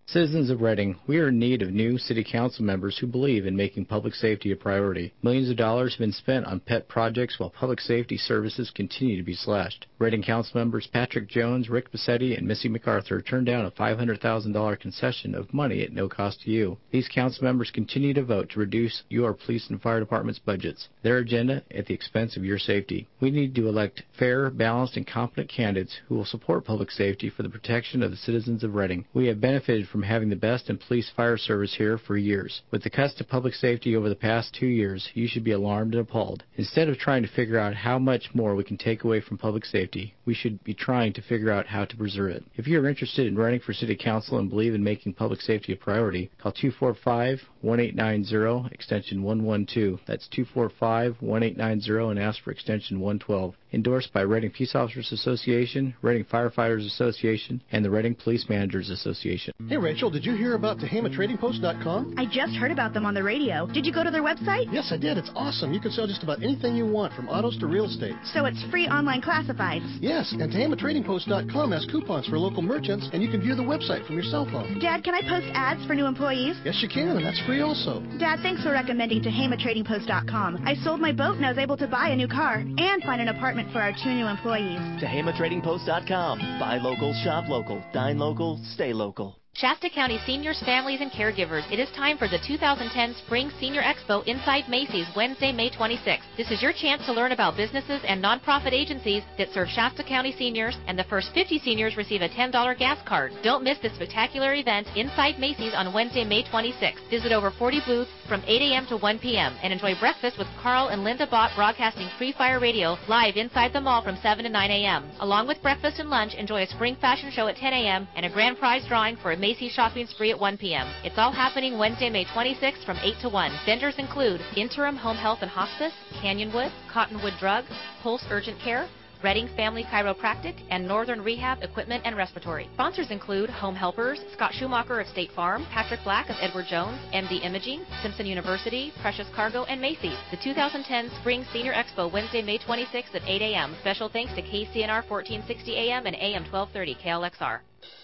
Citizens of Reading, we are in need of new City Council members who believe in making public safety a priority. Millions of dollars have been spent on pet projects while public safety services continue to be slashed. Reading Council members Patrick Jones, Rick Bassetti, and Missy MacArthur turned down a $500,000 concession of money at no cost to you. These council members continue to vote to reduce your police and fire department's budgets, their agenda at the expense of your safety. We need to elect fair, balanced, and competent candidates who will support public safety for the protection of the citizens of Reading. We have benefited from having the best in police fire service here for years. With the cuts to public safety over the past 2 years, you should be alarmed and appalled. Instead of trying to figure out how much more we can take away from public safety, we should be trying to figure out how to preserve it. If you are interested in running for City Council and believe in making public safety a priority, call 245-1890, extension 112. That's 245-1890 and ask for extension 112. Endorsed by Reading Peace Officers Association, Reading Firefighters Association, and the Reading Police Managers Association. Hey Rachel, did you hear about TehamatTradingPost.com? I just heard about them on the radio. Did you go to their website? Yes, I did. It's awesome. You can sell just about anything you want, from autos to real estate. So it's free online classifieds? Yes, and TehamatTradingPost.com has coupons for local merchants, and you can view the website from your cell phone. Dad, can I post ads for new employees? Yes, you can, and that's free also. Dad, thanks for recommending TehamatTradingPost.com. I sold my boat and I was able to buy a new car and find an apartment for our 2 new employees. TehamatTradingPost.com. Buy local, shop local, dine local, stay local. Shasta County seniors, families, and caregivers, it is time for the 2010 Spring Senior Expo inside Macy's, Wednesday, May 26th. This is your chance to learn about businesses and nonprofit agencies that serve Shasta County seniors, and the first 50 seniors receive a $10 gas card. Don't miss this spectacular event inside Macy's on Wednesday, May 26th. Visit over 40 booths from 8 a.m. to 1 p.m. and enjoy breakfast with Carl and Linda Bott broadcasting Free Fire Radio live inside the mall from 7 to 9 a.m. Along with breakfast and lunch, enjoy a spring fashion show at 10 a.m. and a grand prize drawing for a Macy's shopping spree at 1 p.m. It's all happening Wednesday, May 26th from 8 to 1. Vendors include Interim Home Health and Hospice, Canyonwood, Cottonwood Drug, Pulse Urgent Care, Reading Family Chiropractic, and Northern Rehab Equipment and Respiratory. Sponsors include Home Helpers, Scott Schumacher of State Farm, Patrick Black of Edward Jones, MD Imaging, Simpson University, Precious Cargo, and Macy's. The 2010 Spring Senior Expo, Wednesday, May 26th at 8 a.m. Special thanks to KCNR 1460 AM and AM 1230 KLXR.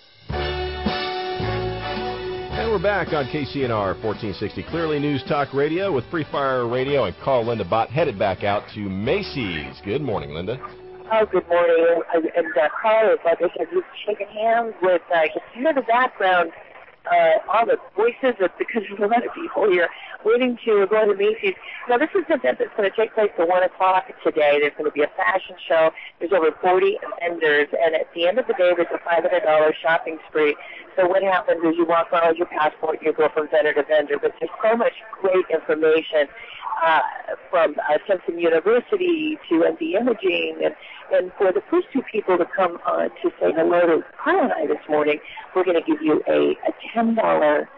And we're back on KCNR 1460 Clearly News Talk Radio with Free Fire Radio and Carl Linda Bott headed back out to Macy's. Good morning, Linda. Oh, good morning. And Carl is, like I said, he's shaking hands with, just hear the background, all the voices of, because there's a lot of people here waiting to go to Macy's. Now, this is an event that's going to take place at 1 o'clock today. There's going to be a fashion show. There's over 40 vendors, and at the end of the day, there's a $500 shopping spree. So what happens is you walk around with your passport, you go from vendor to vendor, but there's so much great information from Simpson University to MD Imaging, and for the first two people to come to say hello to Carl and I this morning, we're going to give you a $10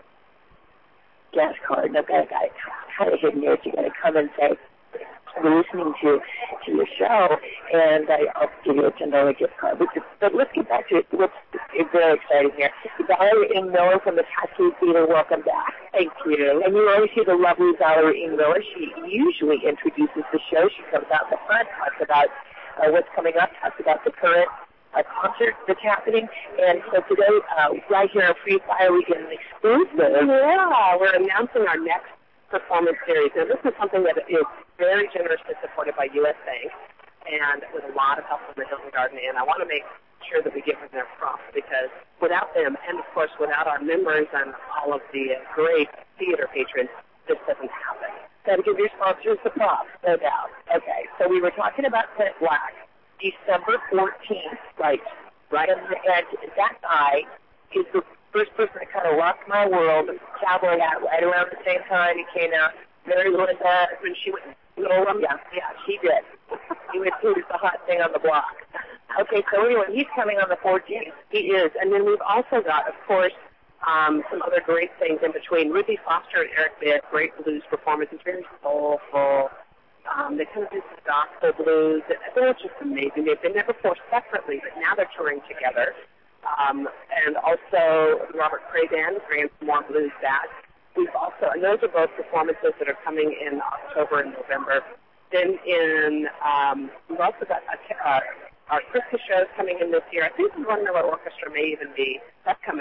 gas card. Now, I kind of hidden here, so you're going to come and say, we're listening to your show, and I'll give you a $10 gift card. But let's get back to what's very exciting here. Valerie Ng Miller from the Cascade Theater, welcome back. Thank you. And you always see the lovely Valerie Ng Miller. She usually introduces the show. She comes out in the front, talks about what's coming up, talks about the current concert that's happening. And so today, right here on Free Fire, we get an exclusive. Yeah, we're announcing our next performance series. And this is something that is very generously supported by U.S. Bank and with a lot of help from the Hilton Garden Inn. I want to make sure that we give them their props, because without them, and of course without our members and all of the great theater patrons, this doesn't happen. Got to give your sponsors the props, no doubt. Okay, so we were talking about Clint Black, December 14th, right? And that guy is the first person that kind of rocked my world. Cowboy hat right around the same time he came out. Mary Linda, when she went, yeah, she did. He was the hot thing on the block. Okay, so anyway, he's coming on the 14th. He is. And then we've also got, of course, some other great things in between. Ruthie Foster and Eric Bitt, great blues performances, very soulful. They kind of do some gospel blues. They're just amazing. They've been there before separately, but now they're touring together. And also Robert Cray Band, Grand More Blues Band. We've also, and those are both performances that are coming in October and November. Then we've also got our Christmas shows coming in this year. I think the One Miller Orchestra may even be, that's coming.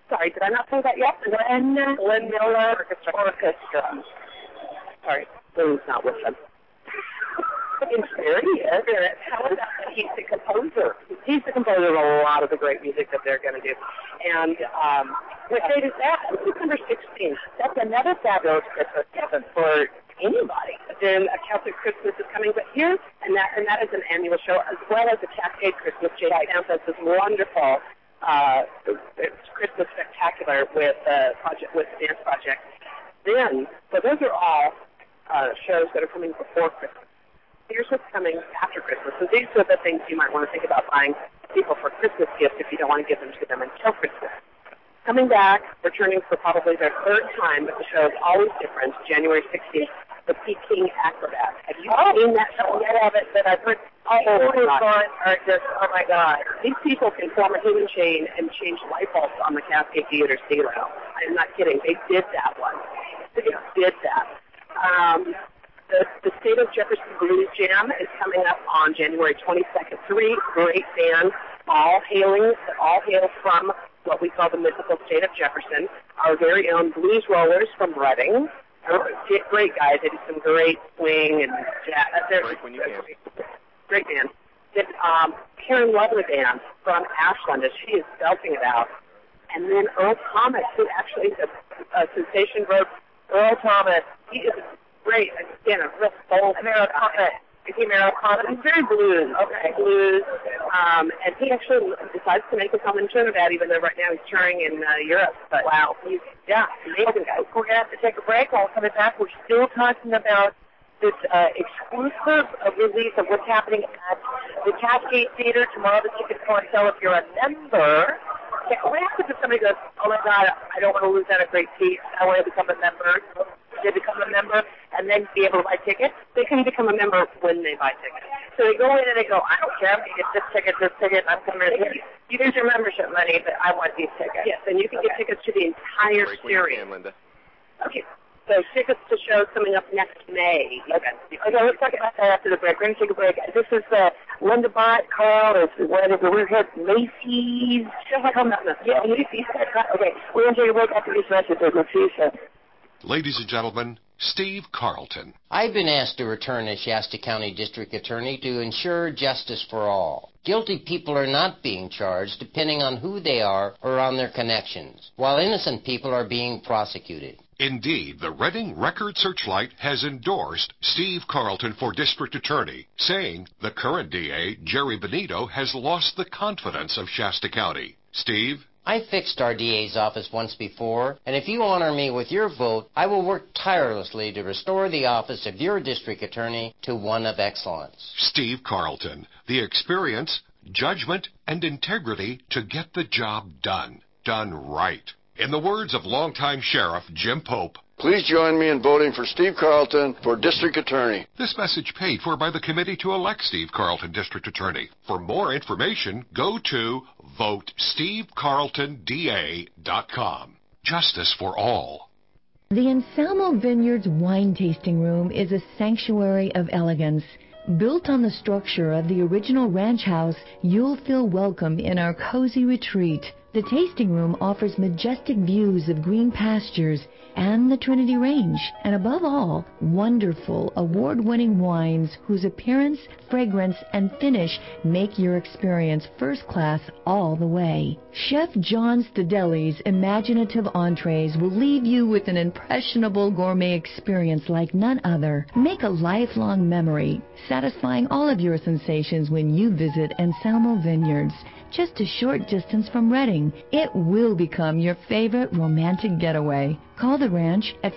sorry, did I not say that yet? Glenn Miller Orchestra. Sorry, Glenn's not with them. There he is. He's the composer. He's the composer of a lot of the great music that they're going to do. And what date is that? December 16th. That's another fabulous Christmas present for anybody. Then a Celtic Christmas is coming, but here, and that is an annual show, as well as a Cascade Christmas. Jay Sam does this wonderful it's Christmas spectacular with the Dance Project. Then, so those are all shows that are coming before Christmas. Here's what's coming after Christmas. So these are the things you might want to think about buying people for Christmas gifts if you don't want to give them to them until Christmas. Coming back, returning for probably their third time, but the show is always different, January 16th, the Peking Acrobat. Have you seen that show? I haven't, but I've heard all are just, oh my God. These people can form a human chain and change light bulbs on the Cascade Theater ceiling. I'm not kidding. They did that one. They did that. The State of Jefferson Blues Jam is coming up on January 22nd. 3 great bands, all hail from what we call the mythical state of Jefferson. Our very own Blues Rollers from Reading. Great guys. They do some great swing and jazz. Great band. Karen Lovely Band from Ashland, as she is belting it out. And then Earl Thomas, who actually is a sensation, wrote Earl Thomas. He is great. Again, a real soul. Americana. He's very blues. Okay. Blues. And he actually decides to make his home in Trinidad, even though right now he's touring in Europe. But wow. Amazing guy. We're going to have to take a break. While coming back, we're still talking about this exclusive release of what's happening at the Cascade Theater tomorrow. The tickets are on sale if you're a member. What happens if somebody goes, oh my God, I don't want to lose out a great seat. I want to become a member. They become a member and then be able to buy tickets. They can become a member when they buy tickets. So they go in and they go, I don't care. I'm going to get this ticket. I'm coming to you use your membership money, but I want these tickets. Yes, and you can get tickets to the entire series. Okay. So tickets to shows coming up next May. Okay, let's talk about that after the break. We're going to take a break. This is Linda Bott, Carl, we're here at Macy's. Yeah, Macy's. Okay, we're going to take a break after these messages. We'll see you soon. Ladies and gentlemen, Steve Carlton. I've been asked to return as Shasta County District Attorney to ensure justice for all. Guilty people are not being charged depending on who they are or on their connections, while innocent people are being prosecuted. Indeed, the Reading Record Searchlight has endorsed Steve Carlton for District Attorney, saying the current DA, Jerry Benito, has lost the confidence of Shasta County. Steve? I fixed our DA's office once before, and if you honor me with your vote, I will work tirelessly to restore the office of your district attorney to one of excellence. Steve Carlton, the experience, judgment, and integrity to get the job done. Done right. In the words of longtime Sheriff Jim Pope, please join me in voting for Steve Carlton for District Attorney. This message paid for by the committee to elect Steve Carlton District Attorney. For more information, go to VoteSteveCarltonDA.com. Justice for all. The Anselmo Vineyards Wine Tasting Room is a sanctuary of elegance. Built on the structure of the original ranch house, you'll feel welcome in our cozy retreat. The tasting room offers majestic views of green pastures and the Trinity Range, and above all, wonderful award-winning wines whose appearance, fragrance, and finish make your experience first class all the way. Chef John Stadelli's imaginative entrees will leave you with an impressionable gourmet experience like none other. Make a lifelong memory, satisfying all of your sensations when you visit Anselmo Vineyards. Just a short distance from Reading. It will become your favorite romantic getaway. Call the ranch at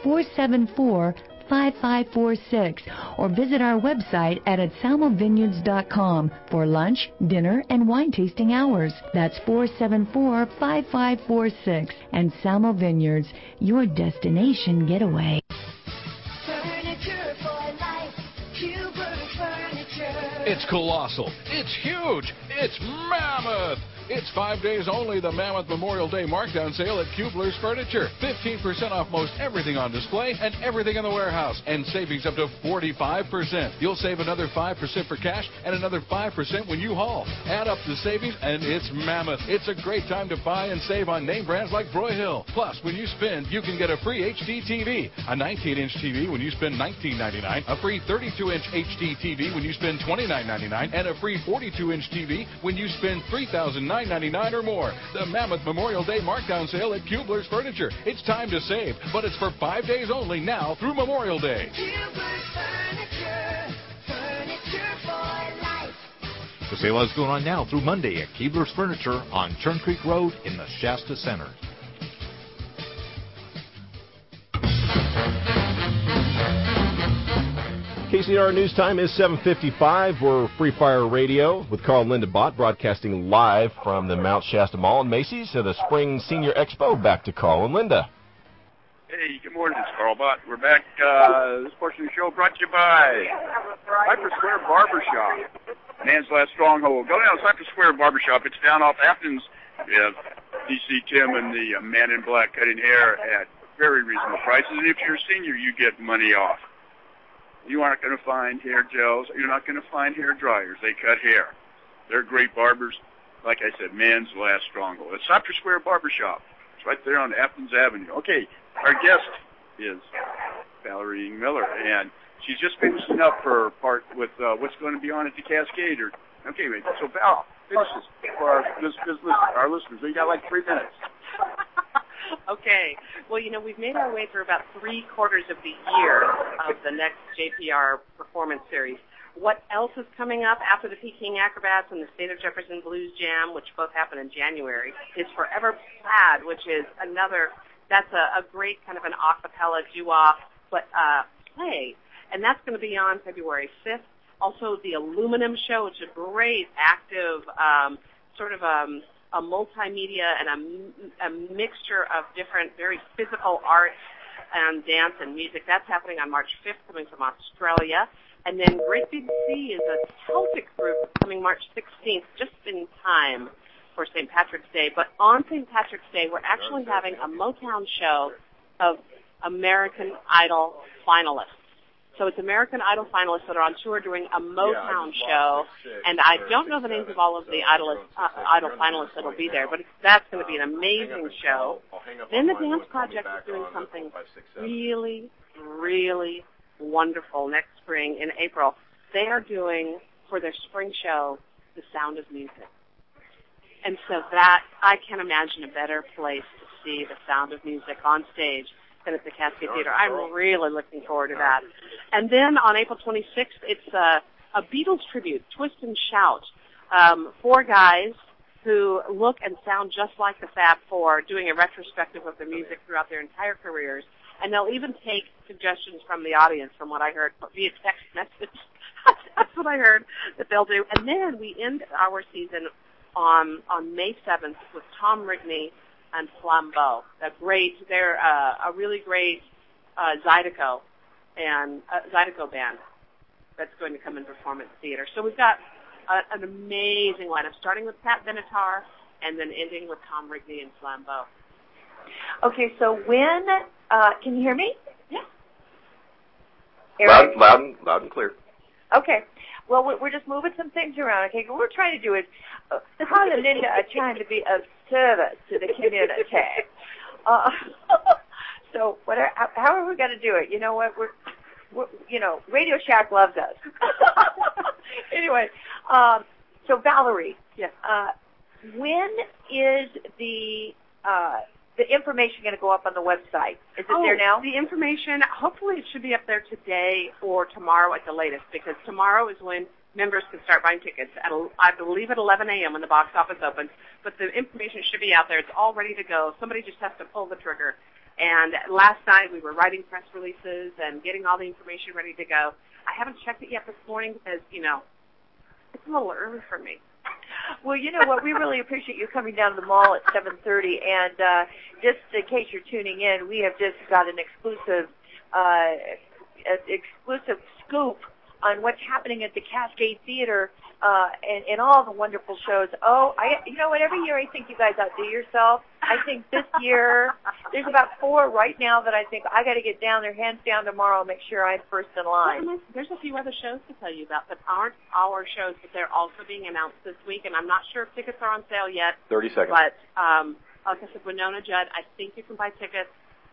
474-5546 or visit our website at anselmovineyards.com for lunch, dinner, and wine tasting hours. That's 474-5546. Anselmo Vineyards, your destination getaway. Furniture for life. Cuber Furniture. It's colossal. It's huge. It's mammoth. It's 5 days only, the Mammoth Memorial Day markdown sale at Kubler's Furniture. 15% off most everything on display and everything in the warehouse, and savings up to 45%. You'll save another 5% for cash and another 5% when you haul. Add up the savings, and it's Mammoth. It's a great time to buy and save on name brands like Broyhill. Plus, when you spend, you can get a free HD TV, a 19-inch TV when you spend $19.99, a free 32-inch HD TV when you spend $29.99, and a free 42-inch TV when you spend $3,999 or more. The Mammoth Memorial Day markdown sale at Kubler's Furniture. It's time to save, but it's for 5 days only now through Memorial Day. Kubler's Furniture, furniture for life. The sale is going on now through Monday at Keebler's Furniture on Churn Creek Road in the Shasta Center. KCNR News Time is 7:55. We're Free Fire Radio with Carl and Linda Bott, broadcasting live from the Mount Shasta Mall in Macy's to the Spring Senior Expo. Back to Carl and Linda. Hey, good morning. It's Carl Bott. We're back. This portion of the show brought to you by Cypress Square Barbershop, Nan's Last Stronghold. Go down to Cypress Square Barbershop. It's down off Athens. We have DC Tim and the Man in Black cutting hair at very reasonable prices. And if you're a senior, you get money off. You aren't going to find hair gels. You're not going to find hair dryers. They cut hair. They're great barbers. Like I said, Man's Last Stronghold. It's Cypress Square Barbershop. It's right there on Athens Avenue. Okay, our guest is Valerie Miller, and she's just finishing up her part with what's going to be on at the Cascade. Okay, wait. So Val, finish this for our listeners. We got like 3 minutes. Okay. Well, we've made our way through about 3/4 of the year of the next JPR Performance Series. What else is coming up after the Peking Acrobats and the State of Jefferson Blues Jam, which both happen in January, is Forever Plaid, which is that's a great kind of an a cappella doo-wop play. And that's going to be on February 5th. Also, the Aluminum Show, which is a great, active, a multimedia and a mixture of different, very physical arts and dance and music. That's happening on March 5th, coming from Australia. And then Great Big Sea is a Celtic group coming March 16th, just in time for St. Patrick's Day. But on St. Patrick's Day, we're actually having a Motown show of American Idol finalists. So it's American Idol finalists that are on tour doing a Motown show, and I don't know the names of all of the Idol finalists that will be there, but that's going to be an amazing show. Then the Dance Project is doing something really, really wonderful next spring in April. They are doing, for their spring show, The Sound of Music. And so that, I can't imagine a better place to see The Sound of Music on stage than at the Cascade Theater. I'm really looking forward to that. And then on April 26th, it's a Beatles tribute, Twist and Shout. 4 guys who look and sound just like the Fab Four, doing a retrospective of their music throughout their entire careers. And they'll even take suggestions from the audience, from what I heard, via text message. That's what I heard that they'll do. And then we end our season on May 7th with Tom Rigney and Flambeau. They're a really great Zydeco band that's going to come and perform at the theater. So we've got an amazing lineup, starting with Pat Benatar and then ending with Tom Rigney and Flambeau. Okay, so when can you hear me? Yeah. Loud and clear. Okay. Well, we're just moving some things around. Okay, what we're trying to do is, Carl and Linda are trying to be of service to the community. So, how are we going to do it? You know what? We're Radio Shack loves us. Anyway, so Valerie, yes. When is the information going to go up on the website? Is it there now? The information, hopefully it should be up there today or tomorrow at the latest, because tomorrow is when members can start buying tickets, I believe at 11 a.m. when the box office opens. But the information should be out there. It's all ready to go. Somebody just has to pull the trigger. And last night we were writing press releases and getting all the information ready to go. I haven't checked it yet this morning because, it's a little early for me. Well, you know what? We really appreciate you coming down to the mall at 7:30. And just in case you're tuning in, we have just got an exclusive scoop on what's happening at the Cascade Theater and all the wonderful shows. You know what? Every year I think you guys outdo yourself. I think this year there's about 4 right now that I think I got to get down there, hands down tomorrow, and make sure I'm first in line. Well, there's a few other shows to tell you about that aren't our shows, but they're also being announced this week, and I'm not sure if tickets are on sale yet. 30 seconds. But like I said, Winona Judd, I think you can buy tickets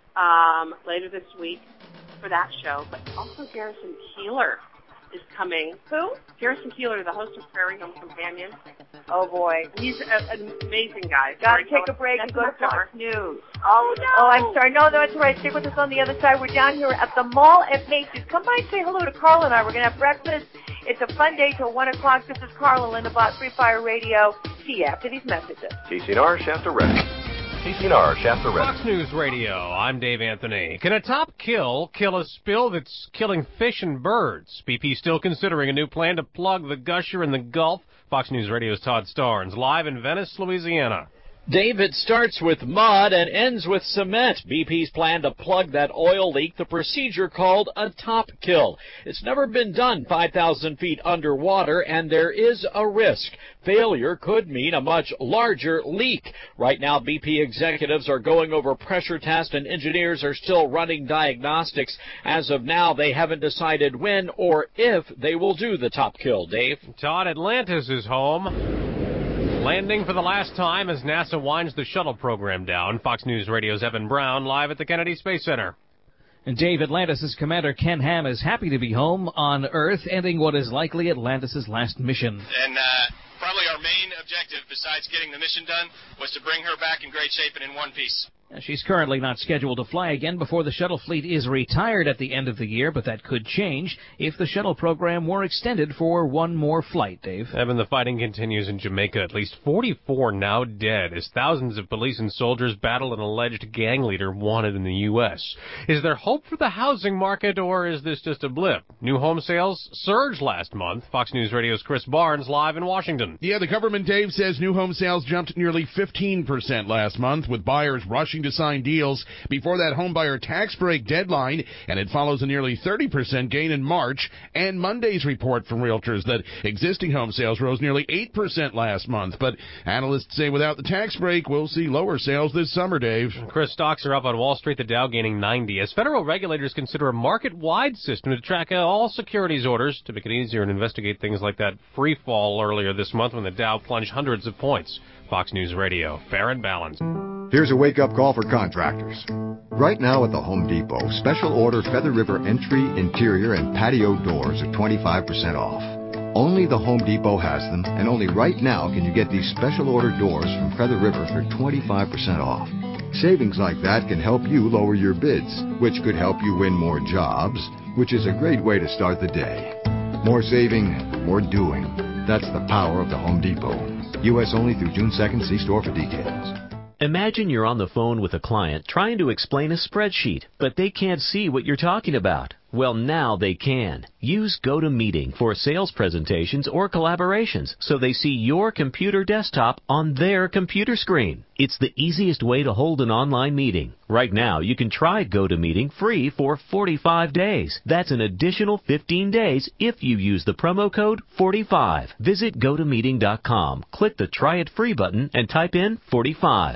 later this week for that show. But also Garrison Keillor is coming. Who? Garrison Keillor, the host of Prairie Home Companion. Oh, boy. He's an amazing guy. Got to take a break and go to Fox News. Oh, no. Oh, I'm sorry. No, that's all right. Stick with us on the other side. We're down here at the mall at Macy's. Come by and say hello to Carl and I. We're going to have breakfast. It's a fun day till 1 o'clock. This is Carl and Linda Bott, Free Fire Radio. See you after these messages. KCNR, Shasta Redding. KCNR, Shasta Redding. Fox News Radio, I'm Dave Anthony. Can a top kill a spill that's killing fish and birds? BP still considering a new plan to plug the gusher in the Gulf. Fox News Radio's Todd Starnes, live in Venice, Louisiana. Dave, it starts with mud and ends with cement. BP's plan to plug that oil leak, the procedure called a top kill. It's never been done 5,000 feet underwater, and there is a risk. Failure could mean a much larger leak. Right now, BP executives are going over pressure tests, and engineers are still running diagnostics. As of now, they haven't decided when or if they will do the top kill. Dave? Todd, Atlantis is home. Landing for the last time as NASA winds the shuttle program down. Fox News Radio's Evan Brown live at the Kennedy Space Center. And Dave, Atlantis' commander Ken Ham is happy to be home on Earth, ending what is likely Atlantis' last mission. And probably our main objective, besides getting the mission done, was to bring her back in great shape and in one piece. She's currently not scheduled to fly again before the shuttle fleet is retired at the end of the year, but that could change if the shuttle program were extended for one more flight, Dave. Evan, the fighting continues in Jamaica. At least 44 now dead as thousands of police and soldiers battle an alleged gang leader wanted in the U.S. Is there hope for the housing market, or is this just a blip? New home sales surged last month. Fox News Radio's Chris Barnes live in Washington. Yeah, the government, Dave, says new home sales jumped nearly 15% last month, with buyers rushing to sign deals before that home buyer tax break deadline, and it follows a nearly 30% gain in March. And Monday's report from realtors that existing home sales rose nearly 8% last month. But analysts say without the tax break, we'll see lower sales this summer, Dave. Chris, stocks are up on Wall Street, the Dow gaining 90, as federal regulators consider a market-wide system to track all securities orders to make it easier and investigate things like that free fall earlier this month when the Dow plunged hundreds of points. Fox News Radio, fair and balanced. Here's a wake-up call for contractors. Right now at the Home Depot, special order Feather River entry, interior, and patio doors are 25% off. Only the Home Depot has them, and only right now can you get these special order doors from Feather River for 25% off. Savings like that can help you lower your bids, which could help you win more jobs, which is a great way to start the day. More saving, more doing. That's the power of the Home Depot. U.S. only through June 2nd. See store for details. Imagine you're on the phone with a client trying to explain a spreadsheet, but they can't see what you're talking about. Well, now they can. Use GoToMeeting for sales presentations or collaborations so they see your computer desktop on their computer screen. It's the easiest way to hold an online meeting. Right now, you can try GoToMeeting free for 45 days. That's an additional 15 days if you use the promo code 45. Visit GoToMeeting.com, click the Try It Free button, and type in 45.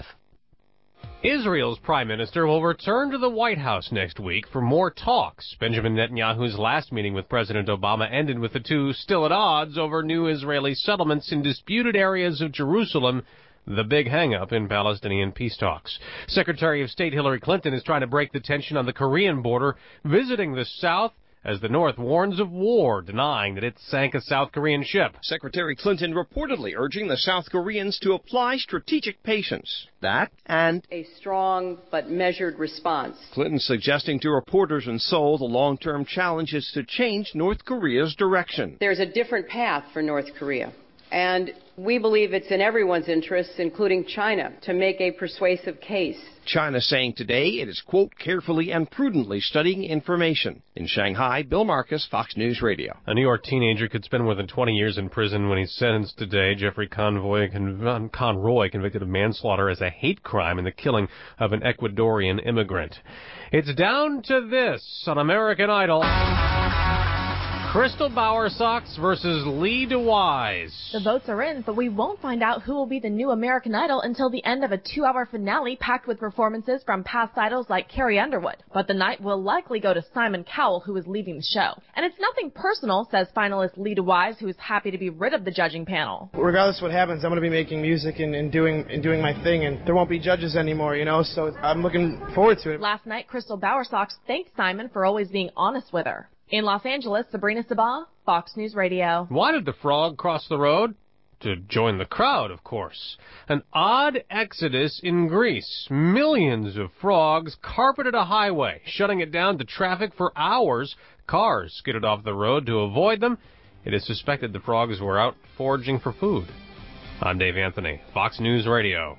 Israel's prime minister will return to the White House next week for more talks. Benjamin Netanyahu's last meeting with President Obama ended with the two still at odds over new Israeli settlements in disputed areas of Jerusalem, the big hang-up in Palestinian peace talks. Secretary of State Hillary Clinton is trying to break the tension on the Korean border, visiting the South as the North warns of war, denying that it sank a South Korean ship. Secretary Clinton reportedly urging the South Koreans to apply strategic patience. That and a strong but measured response. Clinton suggesting to reporters in Seoul the long-term challenge is to change North Korea's direction. There's a different path for North Korea. And we believe it's in everyone's interests, including China, to make a persuasive case. China saying today it is, quote, carefully and prudently studying information. In Shanghai, Bill Marcus, Fox News Radio. A New York teenager could spend more than 20 years in prison when he's sentenced today. Jeffrey Conroy, convicted of manslaughter as a hate crime in the killing of an Ecuadorian immigrant. It's down to this on American Idol. Crystal Bowersox versus Lee DeWise. The votes are in, but we won't find out who will be the new American Idol until the end of a 2-hour finale packed with performances from past idols like Carrie Underwood. But the night will likely go to Simon Cowell, who is leaving the show. And it's nothing personal, says finalist Lee DeWise, who is happy to be rid of the judging panel. Regardless of what happens, I'm going to be making music and doing my thing, and there won't be judges anymore, so I'm looking forward to it. Last night, Crystal Bowersox thanked Simon for always being honest with her. In Los Angeles, Sabrina Sabah, Fox News Radio. Why did the frog cross the road? To join the crowd, of course. An odd exodus in Greece. Millions of frogs carpeted a highway, shutting it down to traffic for hours. Cars skidded off the road to avoid them. It is suspected the frogs were out foraging for food. I'm Dave Anthony, Fox News Radio.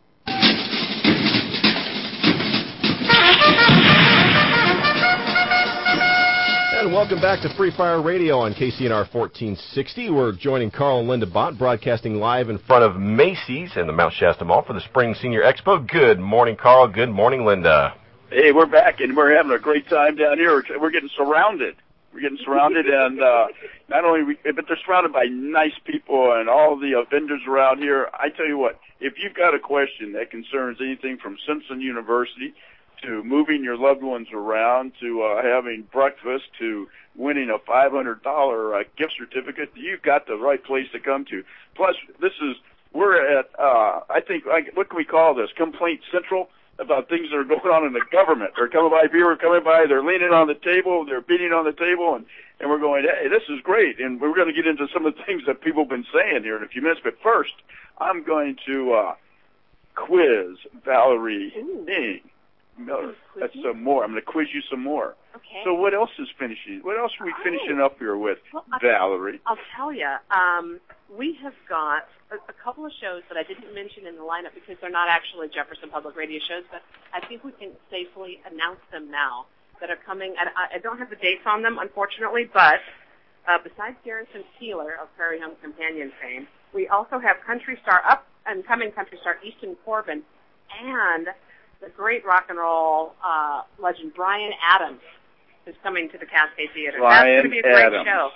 And welcome back to Free Fire Radio on KCNR 1460. We're joining Carl and Linda Bott, broadcasting live in front of Macy's and the Mount Shasta Mall for the Spring Senior Expo. Good morning, Carl. Good morning, Linda. Hey, we're back, and we're having a great time down here. We're getting surrounded. And not only, but they're surrounded by nice people and all the vendors around here. I tell you what, if you've got a question that concerns anything from Simpson University to moving your loved ones around, to having breakfast, to winning a $500 gift certificate, you've got the right place to come to. Plus, we're at, I think, what can we call this? Complaint Central about things that are going on in the government. They're coming by, people are coming by, they're leaning on the table, they're beating on the table, and we're going, hey, this is great. And we're going to get into some of the things that people have been saying here in a few minutes. But first, I'm going to quiz Valerie Ng. No, that's some more. I'm going to quiz you some more. Okay. So what else is finishing? What else are we finishing up here with, Valerie? I'll tell you. We have got a couple of shows that I didn't mention in the lineup because they're not actually Jefferson Public Radio shows, but I think we can safely announce them now that are coming. I don't have the dates on them, unfortunately, but besides Garrison Keillor of Prairie Home Companion fame, we also have country star, up-and-coming country star Easton Corbin, and the great rock and roll legend Bryan Adams is coming to the Cascade Theater. That's going to be a great show.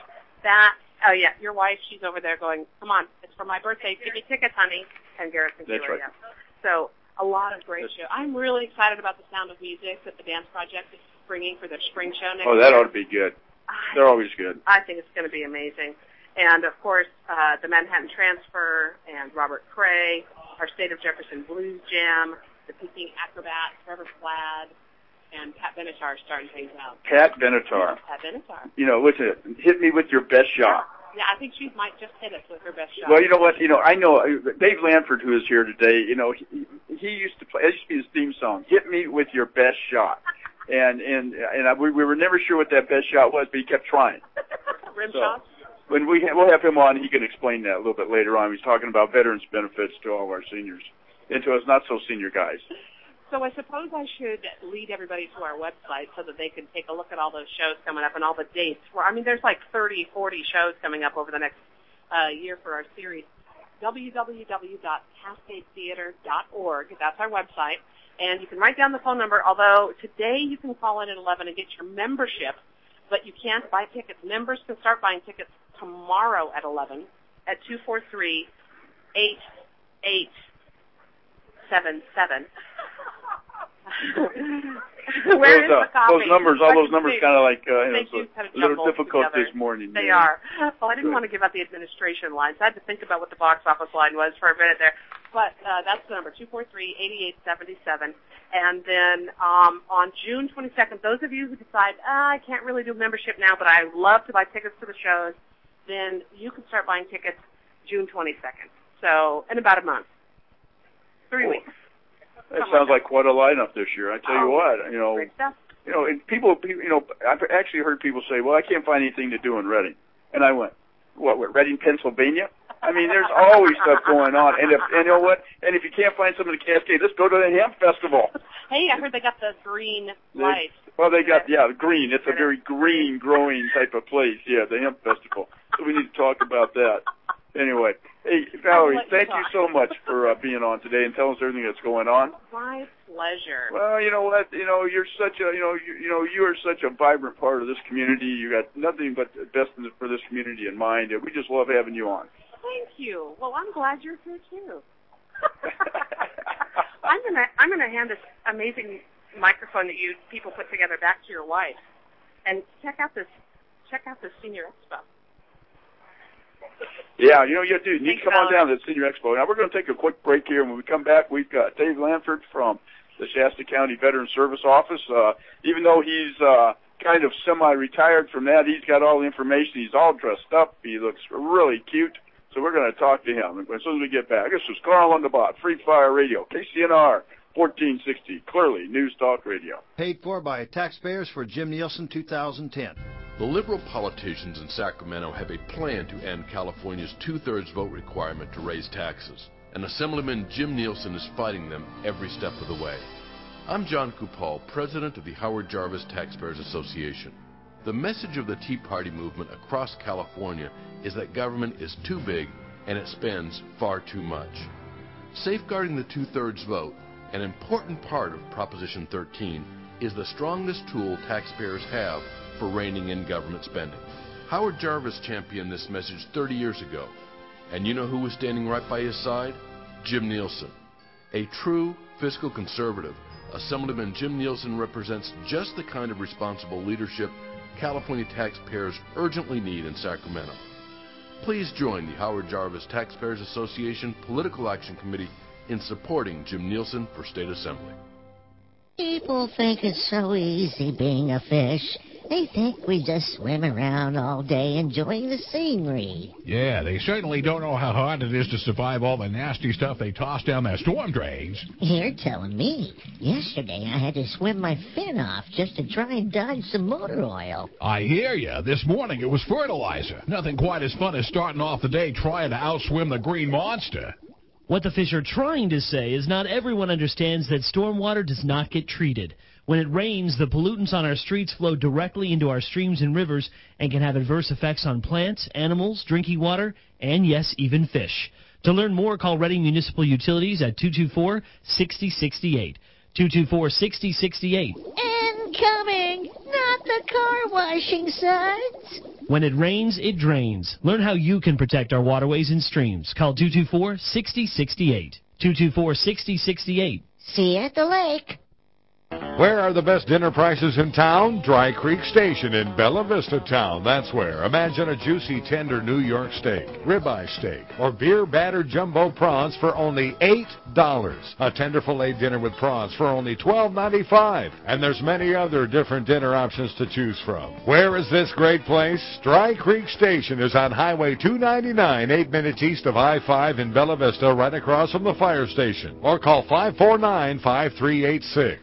Oh yeah, your wife, she's over there going, come on, it's for my birthday, give me tickets, honey, and Garrison Keillor. That's right. Yeah. So a lot of great shows. I'm really excited about the Sound of Music that the Dance Project is bringing for their spring show next year. Oh, that ought to be good. They're always good. I think it's going to be amazing. And, of course, the Manhattan Transfer and Robert Cray, our State of Jefferson Blues Jam, the Peking Acrobats, Trevor Flad, and Pat Benatar starting things out. Pat Benatar. Pat Benatar. Listen, hit me with your best shot. Yeah, I think she might just hit us with her best shot. Well, you know what? I know Dave Lanford, who is here today, he used to play, it used to be his theme song, Hit Me With Your Best Shot. And we were never sure what that best shot was, but he kept trying. Rim shots? When we'll have him on, he can explain that a little bit later on. He's talking about veterans benefits to all of our seniors and to us not-so-senior guys. So I suppose I should lead everybody to our website so that they can take a look at all those shows coming up and all the dates. There's like 30, 40 shows coming up over the next year for our series. www.cascadetheater.org. That's our website. And you can write down the phone number, although today you can call in at 11 and get your membership, but you can't buy tickets. Members can start buying tickets tomorrow at 11 at 243-8877. Where is the copy? Those numbers, all those numbers kind of like, kind of a little difficult together. this morning. They are. Well, I didn't want to give out the administration lines. I had to think about what the box office line was for a minute there. But that's the number, 243-8877. And then on June 22nd, those of you who decide, I can't really do membership now, but I love to buy tickets to the shows, then you can start buying tickets June 22nd. So in about a month. 3 weeks. That sounds like quite a lineup this year. I tell you what, great stuff. And people, I've actually heard people say, well, I can't find anything to do in Reading. And I went, what, Reading, Pennsylvania? I mean, there's always stuff going on. And you know what? And if you can't find some of the Cascade, let's go to the hemp festival. Hey, I heard they got the green light. They got green. It's a very green growing type of place. Yeah, the hemp festival. So we need to talk about that. Anyway, Hey, Valerie, thank you so much for being on today and telling us everything that's going on. My pleasure. Well, you know what? You're such a, you are such a vibrant part of this community. You got nothing but the best for this community in mind, and we just love having you on. Thank you. Well, I'm glad you're here too. I'm gonna hand this amazing microphone that you people put together back to your wife, and check out this Senior Expo. Yeah, you do. You need to come on down to the Senior Expo. Now, we're going to take a quick break here, and when we come back, we've got Dave Lanford from the Shasta County Veteran Service Office. Even though he's kind of semi-retired from that, he's got all the information. He's all dressed up. He looks really cute. So we're going to talk to him as soon as we get back. This is Carl Underbot, Free Fire Radio, KCNR, 1460, clearly News Talk Radio. Paid for by taxpayers for Jim Nielsen 2010. The liberal politicians in Sacramento have a plan to end California's two-thirds vote requirement to raise taxes, and Assemblyman Jim Nielsen is fighting them every step of the way. I'm John Kupal, president of the Howard Jarvis Taxpayers Association. The message of the Tea Party movement across California is that government is too big and it spends far too much. Safeguarding the two-thirds vote, an important part of Proposition 13, is the strongest tool taxpayers have for reining in government spending. Howard Jarvis championed this message 30 years ago, and you know who was standing right by his side? Jim Nielsen. A true fiscal conservative, Assemblyman Jim Nielsen represents just the kind of responsible leadership California taxpayers urgently need in Sacramento. Please join the Howard Jarvis Taxpayers Association Political Action Committee in supporting Jim Nielsen for State Assembly. People think it's so easy being a fish. They think we just swim around all day enjoying the scenery. Yeah, they certainly don't know how hard it is to survive all the nasty stuff they toss down their storm drains. You're telling me. Yesterday I had to swim my fin off just to try and dodge some motor oil. I hear you. This morning it was fertilizer. Nothing quite as fun as starting off the day trying to outswim the green monster. What the fish are trying to say is not everyone understands that stormwater does not get treated. When it rains, the pollutants on our streets flow directly into our streams and rivers and can have adverse effects on plants, animals, drinking water, and yes, even fish. To learn more, call Reading Municipal Utilities at 224-6068. 224-6068. Incoming! Not the car washing suds! When it rains, it drains. Learn how you can protect our waterways and streams. Call 224-6068. 224-6068. See you at the lake. Where are the best dinner prices in town? Dry Creek Station in Bella Vista Town. That's where. Imagine a juicy, tender New York steak, ribeye steak, or beer-battered jumbo prawns for only $8. A tender filet dinner with prawns for only $12.95. And there's many other different dinner options to choose from. Where is this great place? Dry Creek Station is on Highway 299, 8 minutes east of I-5 in Bella Vista, right across from the fire station. Or call 549-5386.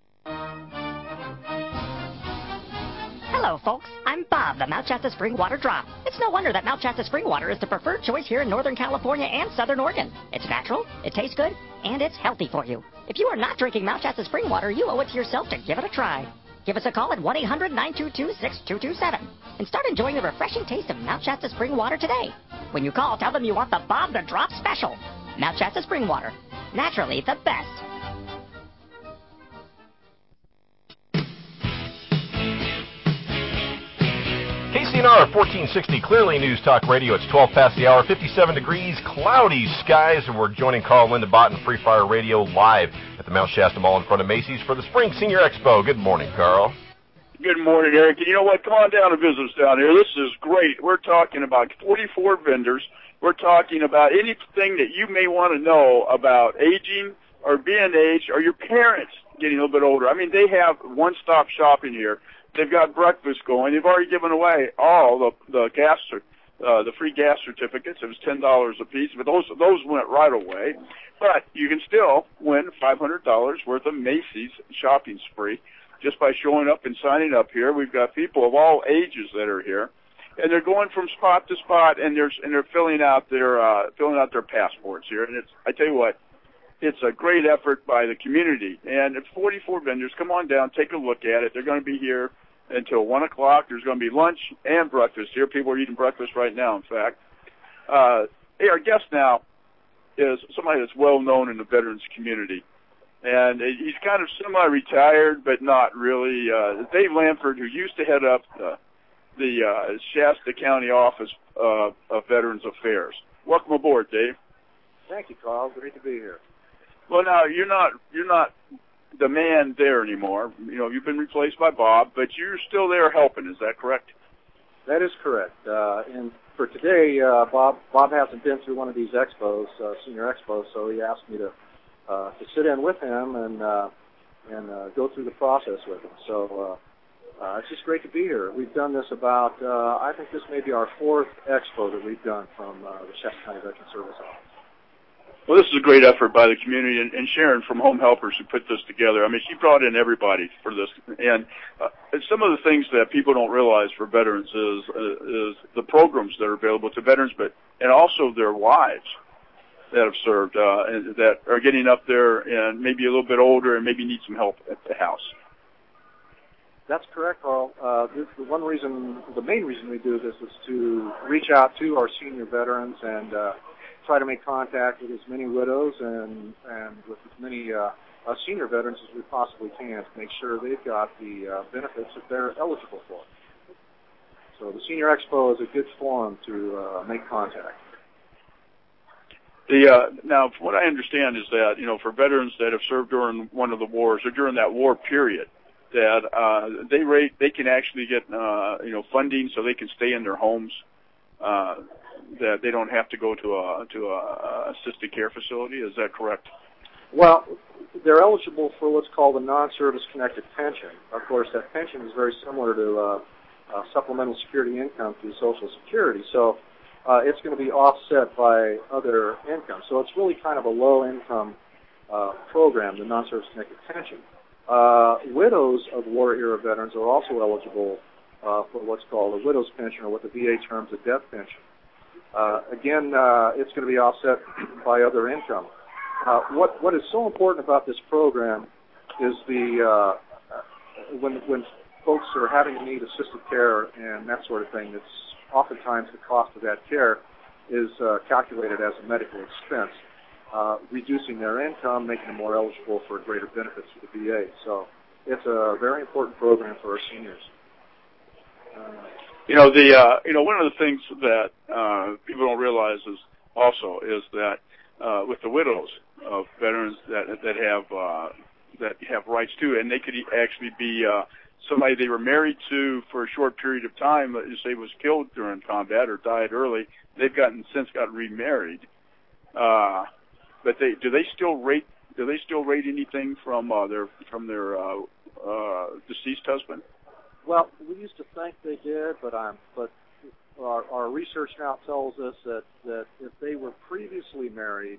Hello, folks. I'm Bob, the Mount Shasta Spring Water Drop. It's no wonder that Mount Shasta Spring Water is the preferred choice here in Northern California and Southern Oregon. It's natural, it tastes good, and it's healthy for you. If you are not drinking Mount Shasta Spring Water, you owe it to yourself to give it a try. Give us a call at 1-800-922-6227 and start enjoying the refreshing taste of Mount Shasta Spring Water today. When you call, tell them you want the Bob the Drop special. Mount Shasta Spring Water. Naturally the best. KCNR 1460 Clearly News Talk Radio. It's 12 past the hour, 57 degrees, cloudy skies, and we're joining Carl Linda Bott and Free Fire Radio live at the Mount Shasta Mall in front of Macy's for the Spring Senior Expo. Good morning, Carl. Good morning, Eric. And you know what? Come on down and visit us down here. This is great. We're talking about 44 vendors. We're talking about anything that you may want to know about aging or being aged or your parents getting a little bit older. I mean, they have one-stop shopping here. They've got breakfast going. They've already given away all the free gas certificates. It was $10 a piece, but those went right away. But you can still win $500 worth of Macy's shopping spree just by showing up and signing up here. We've got people of all ages that are here, and they're going from spot to spot, and they're filling out their passports here. And I tell you what, it's a great effort by the community. And it's 44 vendors. Come on down, take a look at it. They're going to be here until 1 o'clock. There's going to be lunch and breakfast here. People are eating breakfast right now, in fact. Hey, our guest now is somebody that's well known in the veterans community. And he's kind of semi-retired, but not really. Dave Lamford, who used to head up the Shasta County Office of Veterans Affairs. Welcome aboard, Dave. Thank you, Carl. Great to be here. Well, now you're not the man there anymore. You know, you've been replaced by Bob, but you're still there helping. Is that correct? That is correct. And for today, Bob hasn't been through one of these expos, senior expos, so he asked me to sit in with him and go through the process with him. So it's just great to be here. We've done this about, I think this may be our fourth expo that we've done from the Shasta County Veteran Service Office. Well, this is a great effort by the community, and Sharon from Home Helpers who put this together. I mean, she brought in everybody for this, and some of the things that people don't realize for veterans is the programs that are available to veterans, and also their wives that have served, and that are getting up there and maybe a little bit older and maybe need some help at the house. That's correct, Carl. The main reason we do this is to reach out to our senior veterans and try to make contact with as many widows and with as many senior veterans as we possibly can to make sure they've got the benefits that they're eligible for. So the Senior Expo is a good forum to make contact. Now, from what I understand is that, you know, for veterans that have served during one of the wars or during that war period, that they can actually get funding so they can stay in their homes. That they don't have to go to a assisted care facility. Is that correct? Well, they're eligible for what's called a non-service connected pension. Of course, that pension is very similar to supplemental security income through Social Security. So it's going to be offset by other income. So it's really kind of a low-income program, the non-service connected pension. Widows of war-era veterans are also eligible for what's called a widow's pension, or what the VA terms a death pension. Again, it's going to be offset by other income. What is so important about this program is when folks are having to need assisted care and that sort of thing, it's oftentimes the cost of that care is calculated as a medical expense, reducing their income, making them more eligible for greater benefits to the VA. So it's a very important program for our seniors. One of the things that people don't realize is that with the widows of veterans that have rights too, and they could actually be somebody they were married to for a short period of time, say was killed during combat or died early. They've since got remarried, but do they still rate anything from their deceased husband? Well, we used to think they did, but our research now tells us that if they were previously married,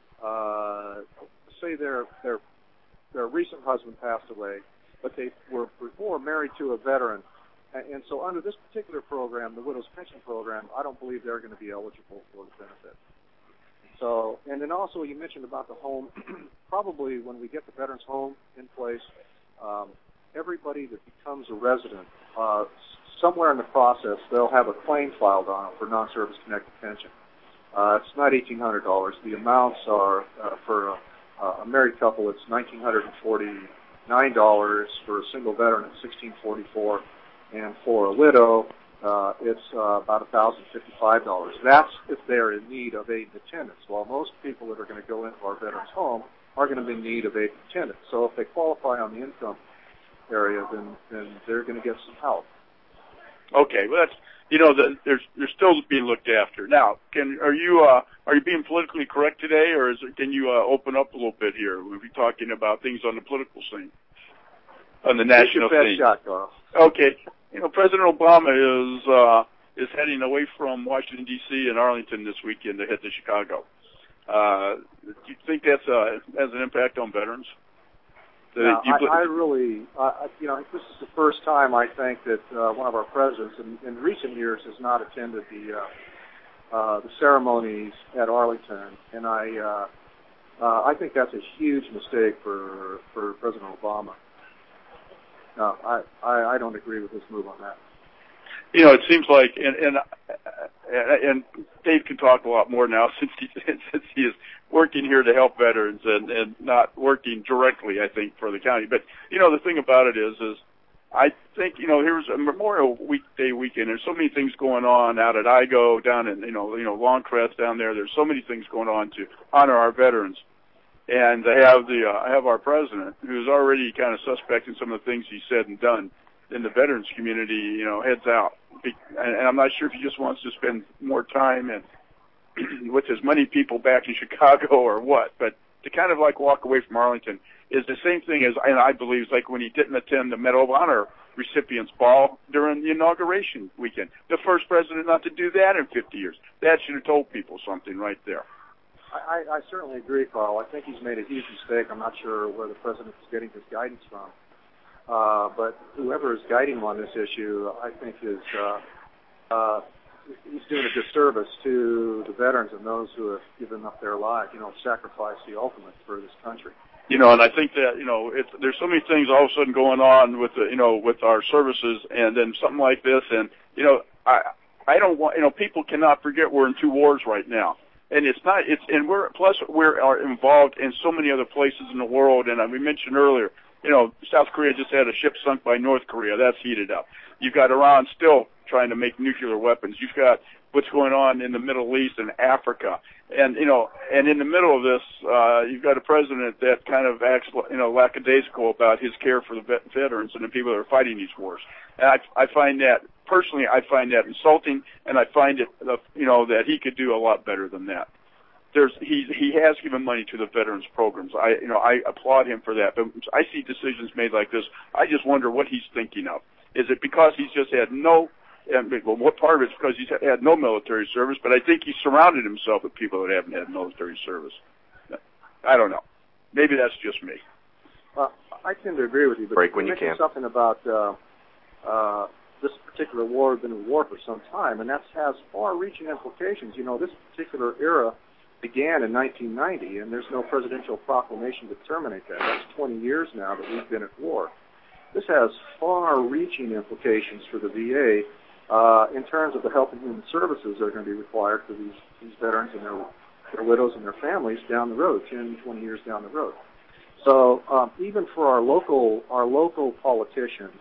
say their recent husband passed away, but they were before married to a veteran, and so under this particular program, the Widow's Pension Program, I don't believe they're going to be eligible for the benefit. So, and then also you mentioned about the home. Probably when we get the veterans' home in place, everybody that becomes a resident, somewhere in the process, they'll have a claim filed on them for non-service connected pension. It's not $1,800. The amounts are, for a married couple, it's $1,949. For a single veteran, it's $1,644. And for a widow, it's about $1,055. That's if they're in need of aid and attendance. While most people that are going to go into our veterans' home are going to be in need of aid and attendance. So if they qualify on the income area, then they're going to get some help. Okay, well they're still being looked after. Now, are you being politically correct today, or can you open up a little bit here? We'll be talking about things on the political scene, on the national scene. Shot, Carl. Okay, President Obama is heading away from Washington D.C. and Arlington this weekend to head to Chicago. Do you think that has an impact on veterans? Now, this is the first time I think that one of our presidents in recent years has not attended the ceremonies at Arlington, and I think that's a huge mistake for President Obama. No, I don't agree with his move on that. you know, it seems like, and Dave can talk a lot more now since he is working here to help veterans and not working directly, I think, for the county. But, you know, the thing about it is I think, you know, here's a Memorial Day weekend. There's so many things going on out at IGO, down in, you know, Longcrest down there. There's so many things going on to honor our veterans. And I have our president, who's already kind of suspecting some of the things he said and done in the veterans community, you know, heads out. And I'm not sure if he just wants to spend more time and with as many people back in Chicago or what, but to kind of like walk away from Arlington is the same thing as, and I believe, is like when he didn't attend the Medal of Honor recipients ball during the inauguration weekend. The first president not to do that in 50 years. That should have told people something right there. I certainly agree, Carl. I think he's made a huge mistake. I'm not sure where the president is getting his guidance from. But whoever is guiding him on this issue, I think he's doing a disservice to the veterans and those who have given up their lives, you know, sacrificed the ultimate for this country. You know, and I think that, you know, there's so many things all of a sudden going on with the, you know, with our services, and then something like this, and, you know, I don't want, you know, people cannot forget we're in 2 wars right now. And we're involved in so many other places in the world, and we mentioned earlier, you know, South Korea just had a ship sunk by North Korea. That's heated up. You've got Iran still trying to make nuclear weapons. You've got what's going on in the Middle East and Africa. And, you know, and in the middle of this, you've got a president that kind of acts, you know, lackadaisical about his care for the veterans and the people that are fighting these wars. And I find that, personally, I find that insulting, and I find it, you know, that he could do a lot better than that. He has given money to the veterans programs. I applaud him for that. But I see decisions made like this. I just wonder what he's thinking of. Is it because he's just had no? Well, what part of it's because he's had no military service, but I think he surrounded himself with people that haven't had military service. I don't know. Maybe that's just me. I tend to agree with you. But break when you mentioned can. Something about this particular war has been a war for some time, and that has far-reaching implications. You know, this particular era began in 1990, and there's no presidential proclamation to terminate that. That's 20 years now that we've been at war. This has far-reaching implications for the VA in terms of the health and human services that are going to be required for these veterans and their widows and their families down the road, 10, 20 years down the road. So even for our local politicians,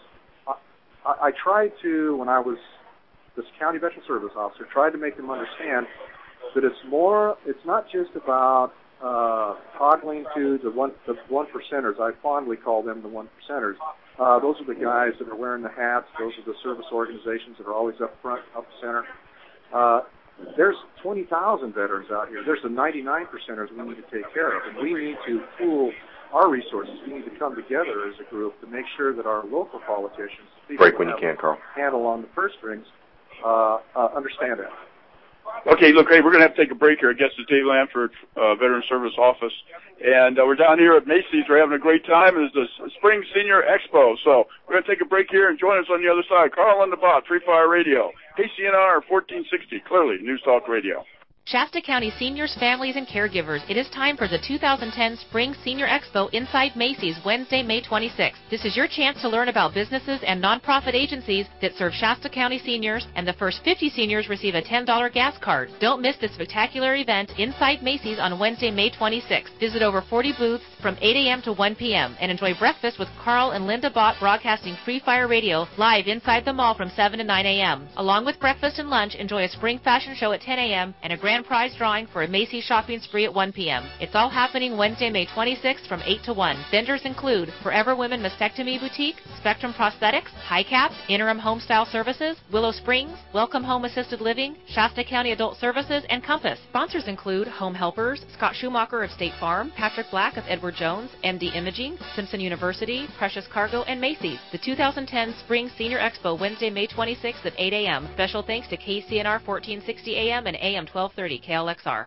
I tried to, when I was this county veteran service officer, tried to make them understand that it's not just about toggling to the one percenters. I fondly call them the 1%ers. Those are the guys that are wearing the hats. Those are the service organizations that are always up front, up center. There's 20,000 veterans out here. There's the 99%ers we need to take care of, and we need to pool our resources. We need to come together as a group to make sure that our local politicians, break when you can, Carl, handle on the purse strings, understand that. Okay, look, hey, we're going to have to take a break here. Our guest is Dave Lanford, Veteran Service Office. And we're down here at Macy's. We're having a great time. It's the Spring Senior Expo. So we're going to take a break here and join us on the other side. Carl on the Bot, Free Fire Radio. KCNR 1460, clearly News Talk Radio. Shasta County seniors, families, and caregivers, it is time for the 2010 Spring Senior Expo inside Macy's, Wednesday, May 26th. This is your chance to learn about businesses and nonprofit agencies that serve Shasta County seniors, and the first 50 seniors receive a $10 gas card. Don't miss this spectacular event inside Macy's on Wednesday, May 26th. Visit over 40 booths from 8 a.m. to 1 p.m. and enjoy breakfast with Carl and Linda Bott broadcasting Free Fire Radio live inside the mall from 7 to 9 a.m. Along with breakfast and lunch, enjoy a spring fashion show at 10 a.m. and a grand prize drawing for a Macy's shopping spree at 1 p.m. It's all happening Wednesday, May 26th from 8 to 1. Vendors include Forever Women Mastectomy Boutique, Spectrum Prosthetics, High Caps, Interim Homestyle Services, Willow Springs, Welcome Home Assisted Living, Shasta County Adult Services, and Compass. Sponsors include Home Helpers, Scott Schumacher of State Farm, Patrick Black of Edward Jones, MD Imaging, Simpson University, Precious Cargo, and Macy's. The 2010 Spring Senior Expo, Wednesday, May 26th at 8 a.m. Special thanks to KCNR 1460 AM and AM 1230 KLXR.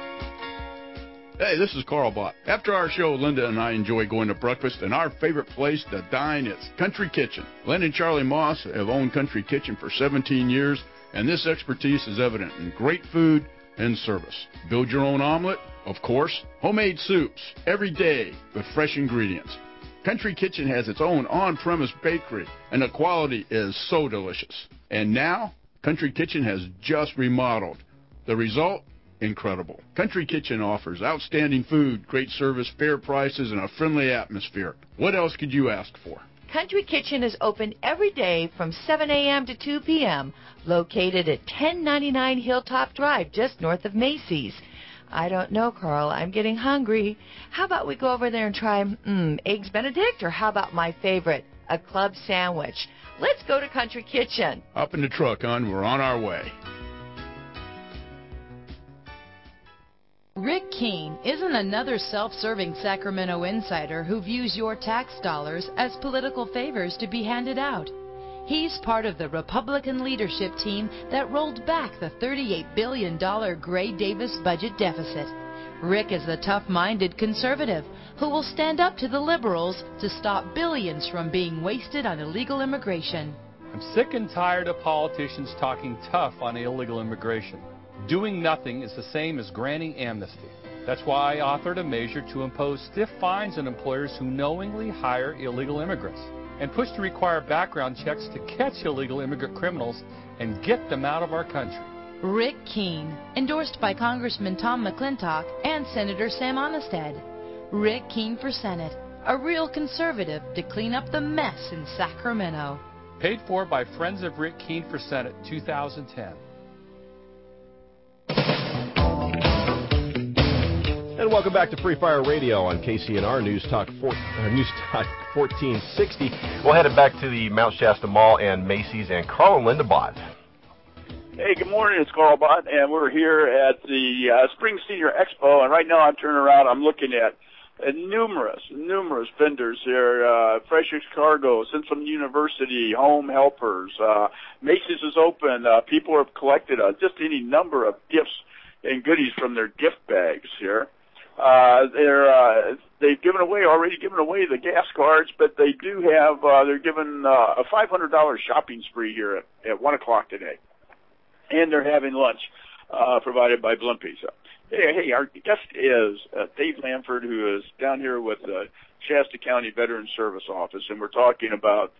Hey, this is Carl Bott. After our show, Linda and I enjoy going to breakfast, and our favorite place to dine is Country Kitchen. Len and Charlie Moss have owned Country Kitchen for 17 years, and this expertise is evident in great food and service. Build your own omelet, of course. Homemade soups, every day with fresh ingredients. Country Kitchen has its own on-premise bakery, and the quality is so delicious. And now, Country Kitchen has just remodeled. The result? Incredible. Country Kitchen offers outstanding food, great service, fair prices, and a friendly atmosphere. What else could you ask for? Country Kitchen is open every day from 7 a.m. to 2 p.m., located at 1099 Hilltop Drive, just north of Macy's. I don't know, Carl. I'm getting hungry. How about we go over there and try Eggs Benedict, or how about my favorite, a club sandwich? Let's go to Country Kitchen. Up in the truck, hon. We're on our way. Rick Keene isn't another self-serving Sacramento insider who views your tax dollars as political favors to be handed out. He's part of the Republican leadership team that rolled back the $38 billion Gray Davis budget deficit. Rick is a tough-minded conservative who will stand up to the liberals to stop billions from being wasted on illegal immigration. I'm sick and tired of politicians talking tough on illegal immigration. Doing nothing is the same as granting amnesty. That's why I authored a measure to impose stiff fines on employers who knowingly hire illegal immigrants, and push to require background checks to catch illegal immigrant criminals and get them out of our country. Rick Keene, endorsed by Congressman Tom McClintock and Senator Sam Onestad. Rick Keene for Senate, a real conservative to clean up the mess in Sacramento. Paid for by Friends of Rick Keene for Senate, 2010. And welcome back to Free Fire Radio on KCNR News Talk 1460. We'll head back to the Mount Shasta Mall and Macy's and Carl and Linda Bott. Hey, good morning. It's Carl Bott, and we're here at the Spring Senior Expo. And right now I'm turning around. I'm looking at numerous vendors here. Freshers Cargo, Central University, Home Helpers. Macy's is open. People have collected just any number of gifts and goodies from their gift bags here. They've already given away the gas cards, but they do have, they're giving a $500 shopping spree here at 1 o'clock today. And they're having lunch, provided by Blimpie. So, hey, our guest is Dave Lamford, who is down here with the Shasta County Veterans Service Office, and we're talking about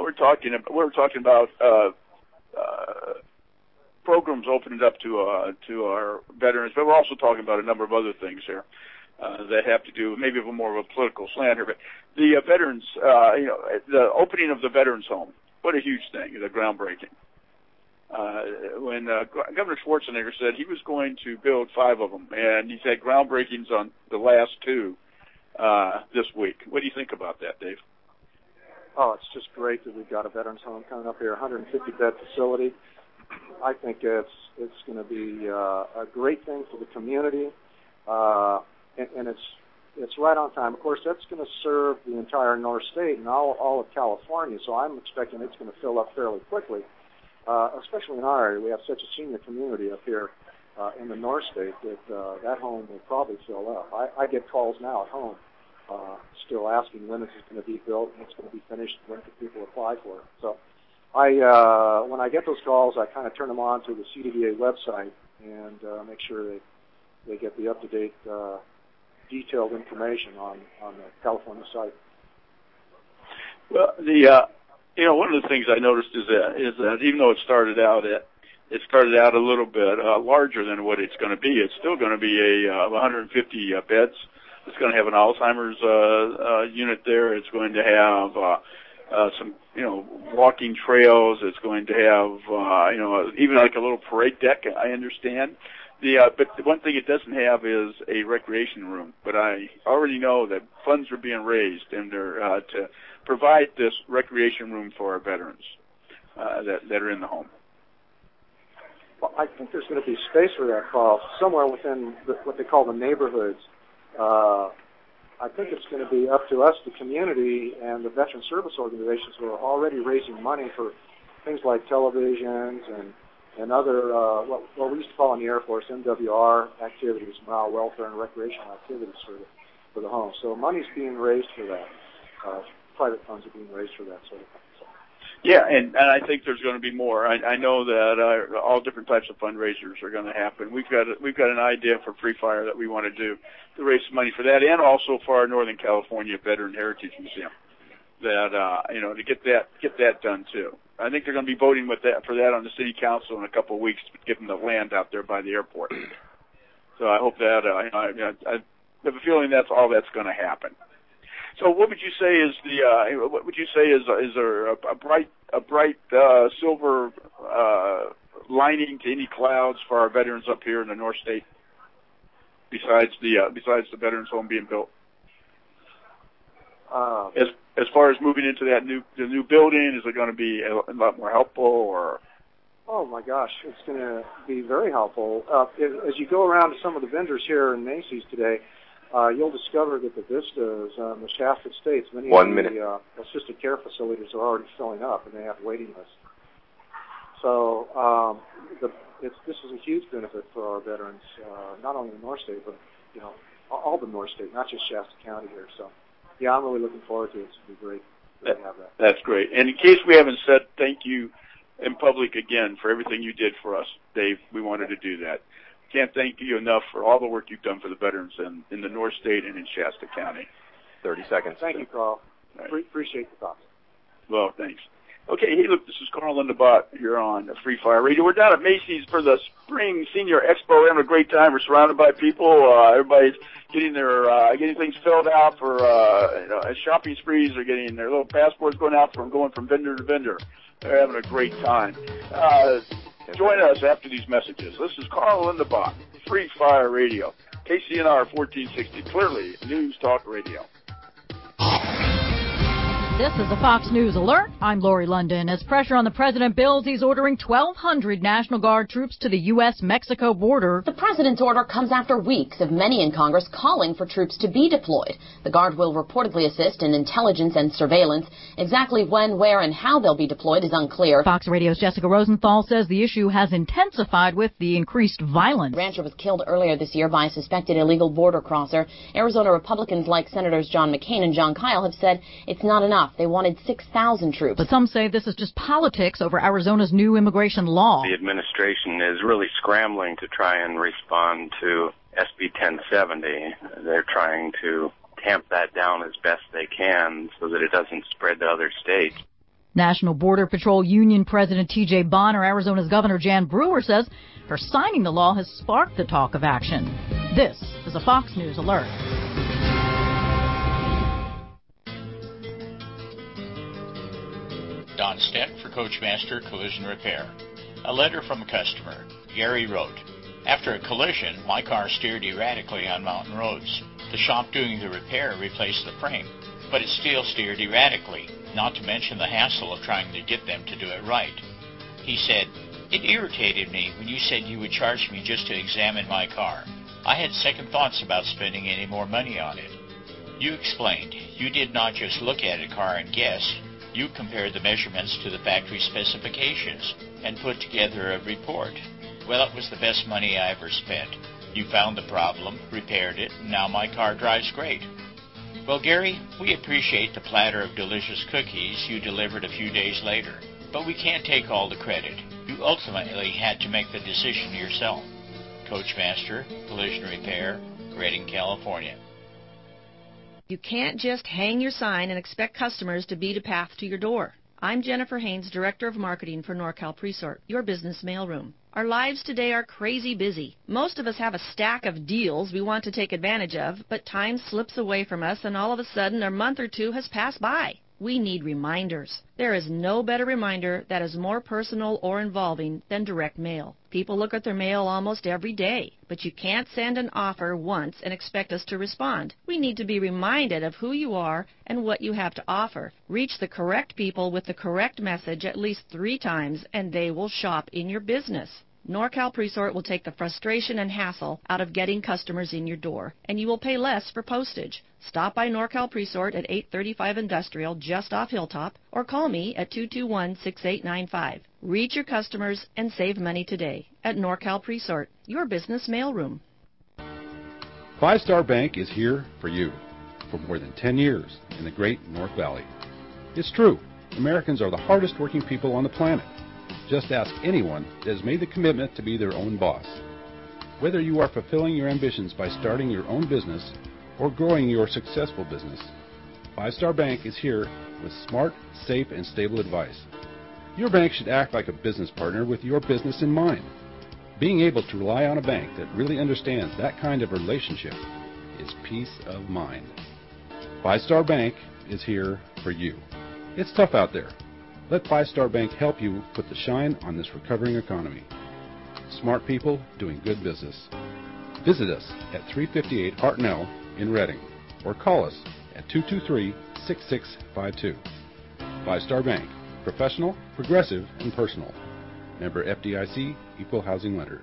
programs opening up to our veterans, but we're also talking about a number of other things here that have to do maybe with more of a political slant here. But the veterans, the opening of the Veterans Home, what a huge thing, the groundbreaking. When Governor Schwarzenegger said he was going to build 5 of them, and he's had groundbreakings on the last 2 this week. What do you think about that, Dave? Oh, it's just great that we've got a Veterans Home coming up here, 150-bed facility. I think it's going to be a great thing for the community, and it's right on time. Of course, that's going to serve the entire North State and all of California, so I'm expecting it's going to fill up fairly quickly, especially in our area. We have such a senior community up here in the North State that home will probably fill up. I get calls now at home still asking when this is going to be built, when it's going to be finished, when can people apply for it. So when I get those calls, I kind of turn them on to the CDVA website and make sure they get the up-to-date, detailed information on the California site. Well, one of the things I noticed is that even though it started out a little bit larger than what it's going to be, it's still going to be 150 beds. It's going to have an Alzheimer's unit there. It's going to have some, walking trails. It's going to have, even like a little parade deck, I understand. But the one thing it doesn't have is a recreation room. But I already know that funds are being raised and they're to provide this recreation room for our veterans that are in the home. Well, I think there's going to be space for that, Carl, somewhere within what they call the neighborhoods. I think it's going to be up to us, the community, and the veteran service organizations who are already raising money for things like televisions and other, what we used to call in the Air Force, MWR activities, morale, welfare, and recreational activities for the home. So money's being raised for that. Private funds are being raised for that sort of thing. So. Yeah, and I think there's going to be more. I know that all different types of fundraisers are going to happen. We've got an idea for Free Fire that we want to do to raise some money for that, and also for our Northern California Veteran Heritage Museum. That to get that done too. I think they're going to be voting for that on the city council in a couple of weeks, given the land out there by the airport. So I hope that I have a feeling that's all that's going to happen. So what would you say is is there a bright silver lining to any clouds for our veterans up here in the North State, besides the veterans home being built? As far as moving into the new building, is it going to be a lot more helpful, or? Oh my gosh, it's going to be very helpful. As you go around to some of the vendors here in Macy's today, you'll discover that the vistas on the Shasta Estates, many of the assisted care facilities are already filling up, and they have waiting lists. So this is a huge benefit for our veterans, not only in the North State, but all the North State, not just Shasta County here. So yeah, I'm really looking forward to it. It's going to be great to have that. That's great. And in case we haven't said thank you in public again for everything you did for us, Dave, we wanted to do that. Can't thank you enough for all the work you've done for the veterans in the North State and in Shasta County. 30 seconds. Thank you, Carl. Right. Appreciate the thoughts. Well, thanks. Okay, hey, look, this is Carl Lindebott here on Free Fire Radio. We're down at Macy's for the Spring Senior Expo. We're having a great time. We're surrounded by people. Everybody's getting getting things filled out for shopping sprees. They're getting their little passports going from vendor to vendor. They're having a great time. Join us after these messages. This is Carl Lindebott, Free Fire Radio, KCNR 1460, clearly News Talk Radio. This is a Fox News alert. I'm Lori London. As pressure on the president builds, he's ordering 1,200 National Guard troops to the U.S.-Mexico border. The president's order comes after weeks of many in Congress calling for troops to be deployed. The Guard will reportedly assist in intelligence and surveillance. Exactly when, where, and how they'll be deployed is unclear. Fox Radio's Jessica Rosenthal says the issue has intensified with the increased violence. A rancher was killed earlier this year by a suspected illegal border crosser. Arizona Republicans like Senators John McCain and Jon Kyl have said it's not enough. They wanted 6,000 troops. But some say this is just politics over Arizona's new immigration law. The administration is really scrambling to try and respond to SB 1070. They're trying to tamp that down as best they can so that it doesn't spread to other states. National Border Patrol Union President T.J. Bonner, Arizona's Governor Jan Brewer says her signing the law has sparked the talk of action. This is a Fox News alert. Don Steck for Coachmaster Collision Repair. A letter from a customer. Gary wrote, "After a collision, my car steered erratically on mountain roads. The shop doing the repair replaced the frame, but it still steered erratically, not to mention the hassle of trying to get them to do it right." He said, "It irritated me when you said you would charge me just to examine my car. I had second thoughts about spending any more money on it. You explained you did not just look at a car and guess. You compared the measurements to the factory specifications and put together a report. Well, it was the best money I ever spent. You found the problem, repaired it, and now my car drives great." Well, Gary, we appreciate the platter of delicious cookies you delivered a few days later, but we can't take all the credit. You ultimately had to make the decision yourself. Coachmaster, Collision Repair, Redding, California. You can't just hang your sign and expect customers to beat a path to your door. I'm Jennifer Haynes, Director of Marketing for NorCal Presort, your business mailroom. Our lives today are crazy busy. Most of us have a stack of deals we want to take advantage of, but time slips away from us and all of a sudden a month or two has passed by. We need reminders. There is no better reminder that is more personal or involving than direct mail. People look at their mail almost every day, but you can't send an offer once and expect us to respond. We need to be reminded of who you are and what you have to offer. Reach the correct people with the correct message at least 3 times, and they will shop in your business. NorCal Presort will take the frustration and hassle out of getting customers in your door, and you will pay less for postage. Stop by NorCal Presort at 835 Industrial, just off Hilltop, or call me at 221-6895. Reach your customers and save money today at NorCal Presort, your business mailroom. Five Star Bank is here for you for more than 10 years in the Great North Valley. It's true. Americans are the hardest working people on the planet. Just ask anyone that has made the commitment to be their own boss. Whether you are fulfilling your ambitions by starting your own business or growing your successful business, Five Star Bank is here with smart, safe, and stable advice. Your bank should act like a business partner with your business in mind. Being able to rely on a bank that really understands that kind of relationship is peace of mind. Five Star Bank is here for you. It's tough out there. Let Five Star Bank help you put the shine on this recovering economy. Smart people doing good business. Visit us at 358 Hartnell in Reading or call us at 223-6652. Five Star Bank. Professional, progressive, and personal. Member FDIC, Equal Housing Lender.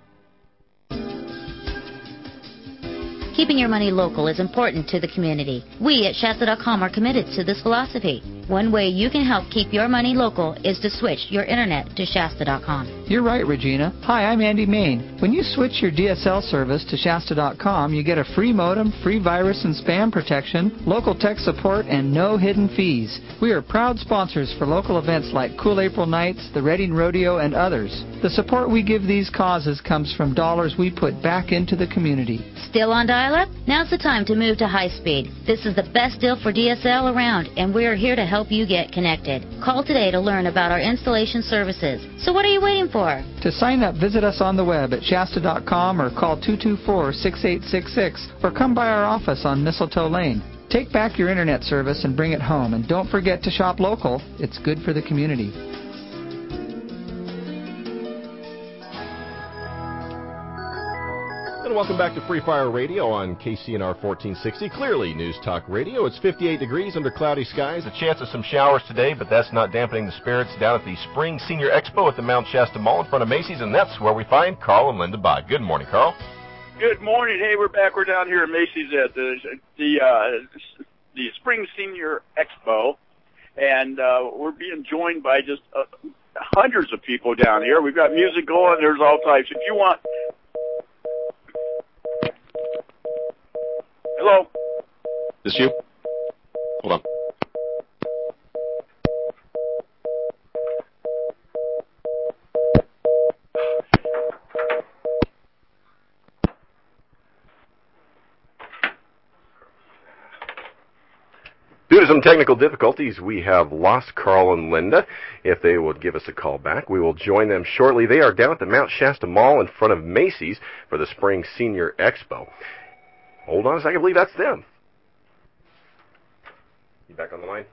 Keeping your money local is important to the community. We at Shasta.com are committed to this philosophy. One way you can help keep your money local is to switch your internet to Shasta.com. You're right, Regina. Hi, I'm Andy Main. When you switch your DSL service to Shasta.com, you get a free modem, free virus and spam protection, local tech support, and no hidden fees. We are proud sponsors for local events like Cool April Nights, the Reading Rodeo, and others. The support we give these causes comes from dollars we put back into the community. Still on dial-up? Now's the time to move to high speed. This is the best deal for DSL around, and we're here to help you get connected. Call today to learn about our installation services. So what are you waiting for? To sign up, visit us on the web at Shasta.com or call 224-6866 or come by our office on Mistletoe Lane. Take back your internet service and bring it home, and don't forget to shop local. It's good for the community. And welcome back to Free Fire Radio on KCNR 1460. Clearly News Talk Radio. It's 58 degrees under cloudy skies. A chance of some showers today, but that's not dampening the spirits down at the Spring Senior Expo at the Mount Shasta Mall in front of Macy's, and that's where we find Carl and Linda Bott. Good morning, Carl. Good morning. Hey, we're back. We're down here at Macy's at the Spring Senior Expo, and we're being joined by just hundreds of people down here. We've got music going. There's all types. If you want... Hello? This you? Hold on. Due to some technical difficulties, we have lost Carl and Linda. If they would give us a call back, we will join them shortly. They are down at the Mount Shasta Mall in front of Macy's for the Spring Senior Expo. Hold on a second, I believe that's them. You back on the line?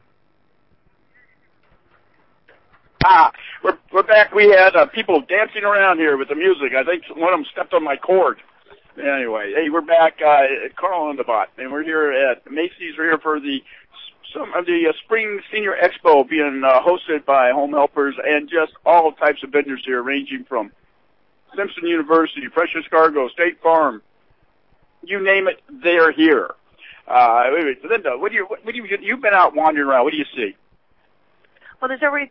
We're back. We had people dancing around here with the music. I think one of them stepped on my cord. Anyway, hey, we're back. Carl and the Bot, and we're here at Macy's. We're here for the Spring Senior Expo being hosted by Home Helpers and just all types of vendors here, ranging from Simpson University, Precious Cargo, State Farm. You name it, they're here. Linda, you've been out wandering around. What do you see? Well, there's already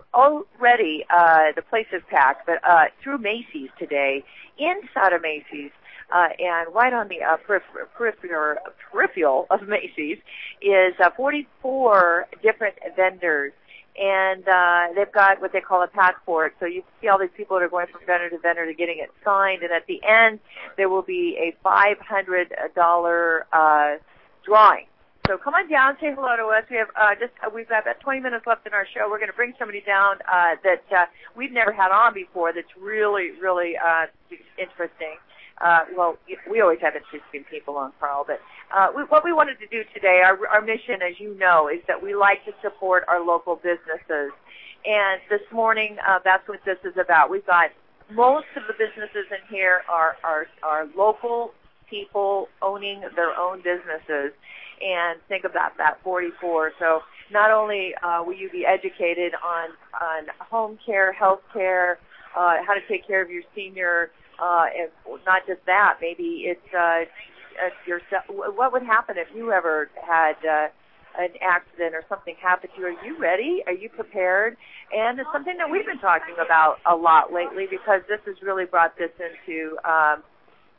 the place is packed, but through Macy's today, inside of Macy's, and right on the peripheral of Macy's is 44 different vendors. And they've got what they call a passport. So you see all these people that are going from vendor to vendor to getting it signed. And at the end, there will be a $500 drawing. So come on down, say hello to us. We've got about 20 minutes left in our show. We're going to bring somebody down that we've never had on before. That's really, really interesting. Well, we always have interesting people on, Carl, but what we wanted to do today, our mission, as you know, is that we like to support our local businesses. And this morning, that's what this is about. We've got most of the businesses in here are local people owning their own businesses. And think about that, 44. So not only will you be educated on home care, health care, how to take care of your senior, and not just that, maybe it's yourself. What would happen if you ever had an accident or something happened to you? Are you ready? Are you prepared? And it's something that we've been talking about a lot lately because this has really brought this into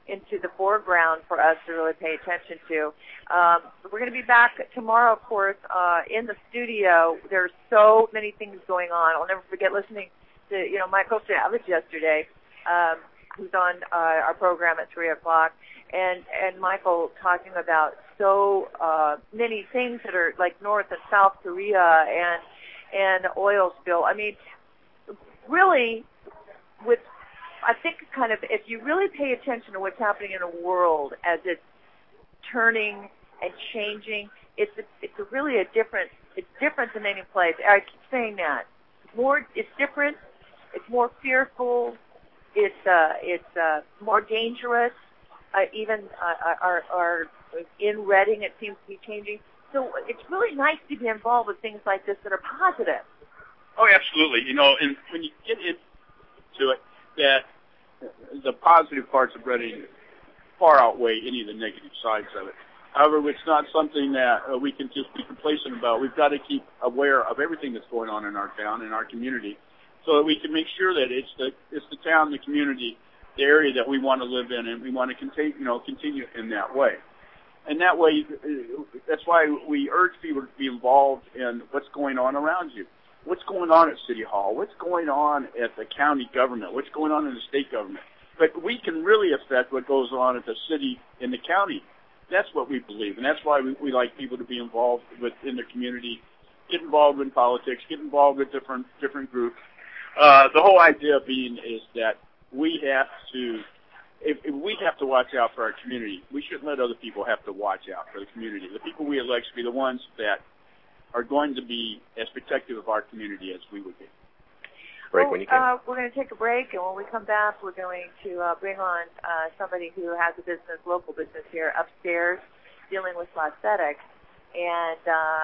into the foreground for us to really pay attention to. We're going to be back tomorrow, of course, in the studio. There's so many things going on. I'll never forget listening to, Michael Chavez yesterday, who's on our program at 3 o'clock, and Michael talking about so many things that are like North and South Korea and oil spill. I mean, really, I think kind of if you really pay attention to what's happening in the world as it's turning and changing, it's different than any place. I keep saying that. It's different. It's more fearful. It's more dangerous. Even in Reading, it seems to be changing. So it's really nice to be involved with things like this that are positive. Oh, absolutely. And when you get into it, that the positive parts of Reading far outweigh any of the negative sides of it. However, it's not something that we can just be complacent about. We've got to keep aware of everything that's going on in our town, in our community, so that we can make sure that it's the town, the community, the area that we want to live in, and we want to continue in that way. And that way, that's why we urge people to be involved in what's going on around you. What's going on at City Hall? What's going on at the county government? What's going on in the state government? But we can really affect what goes on at the city and the county. That's what we believe, and that's why we like people to be involved in their community, get involved in politics, get involved with different groups. The whole idea being is that we have to, if we have to watch out for our community, we shouldn't let other people have to watch out for the community. The people we elect should be the ones that are going to be as protective of our community as we would be. Break when you can. We're going to take a break, and when we come back, we're going to bring on somebody who has a local business here upstairs, dealing with prosthetics, and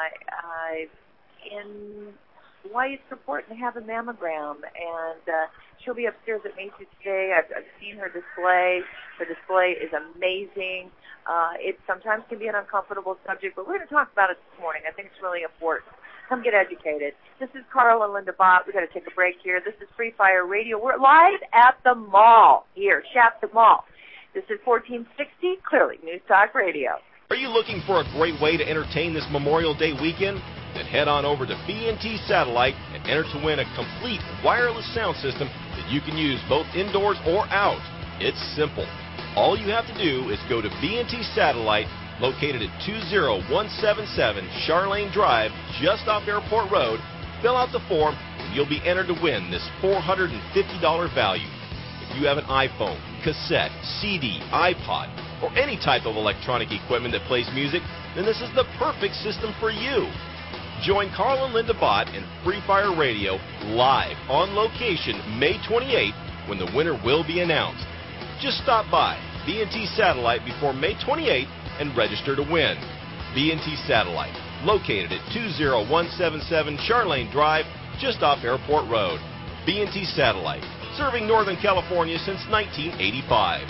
why it's important to have a mammogram. And she'll be upstairs at Macy's today. I've seen her display. Her display is amazing. It sometimes can be an uncomfortable subject, but we're going to talk about it this morning. I think it's really important. Come get educated. This is Carl and Linda Bott. We've got to take a break here. This is Free Fire Radio. We're live at the mall here, Shasta Mall. This is 1460, clearly News Talk Radio. Are you looking for a great way to entertain this Memorial Day weekend? Then head on over to B&T Satellite and enter to win a complete wireless sound system that you can use both indoors or out. It's simple. All you have to do is go to B&T Satellite, located at 20177 Charlene Drive, just off Airport Road. Fill out the form, and you'll be entered to win this $450 value. If you have an iPhone, cassette, CD, iPod, or any type of electronic equipment that plays music, then this is the perfect system for you. Join Carl and Linda Bott and Free Fire Radio live on location May 28th when the winner will be announced. Just stop by B&T Satellite before May 28th and register to win. B&T Satellite, located at 20177 Charlene Drive, just off Airport Road. B&T Satellite, serving Northern California since 1985.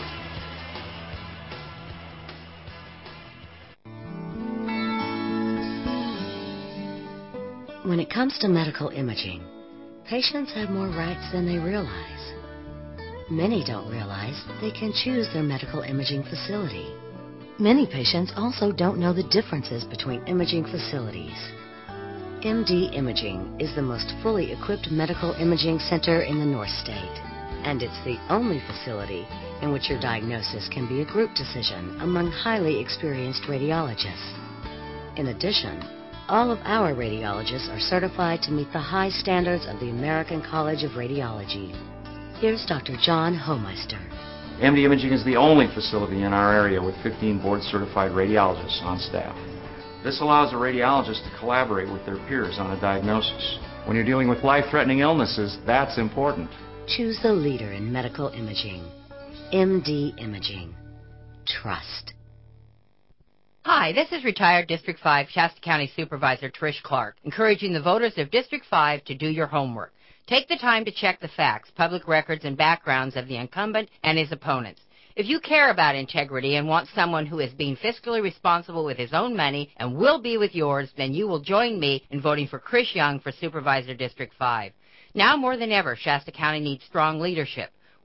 When it comes to medical imaging, patients have more rights than they realize. Many don't realize they can choose their medical imaging facility. Many patients also don't know the differences between imaging facilities. MD Imaging is the most fully equipped medical imaging center in the North State, and it's the only facility in which your diagnosis can be a group decision among highly experienced radiologists. In addition, all of our radiologists are certified to meet the high standards of the American College of Radiology. Here's Dr. John Homeister. MD Imaging is the only facility in our area with 15 board-certified radiologists on staff. This allows a radiologist to collaborate with their peers on a diagnosis. When you're dealing with life-threatening illnesses, that's important. Choose the leader in medical imaging. MD Imaging. Trust. Hi, this is retired District 5 Shasta County Supervisor Trish Clark, encouraging the voters of District 5 to do your homework. Take the time to check the facts, public records, and backgrounds of the incumbent and his opponents. If you care about integrity and want someone who is being fiscally responsible with his own money and will be with yours, then you will join me in voting for Chris Young for Supervisor District 5. Now more than ever, Shasta County needs strong leadership.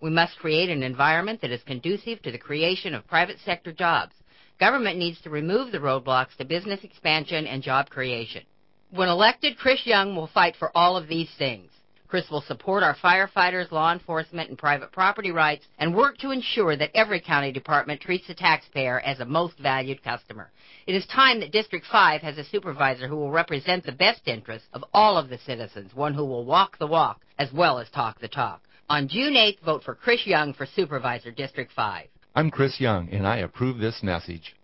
We must create an environment that is conducive to the creation of private sector jobs. Government needs to remove the roadblocks to business expansion and job creation. When elected, Chris Young will fight for all of these things. Chris will support our firefighters, law enforcement, and private property rights and work to ensure that every county department treats the taxpayer as a most valued customer. It is time that District 5 has a supervisor who will represent the best interests of all of the citizens, one who will walk the walk as well as talk the talk. On June 8th, vote for Chris Young for Supervisor District 5. I'm Chris Young, and I approve this message.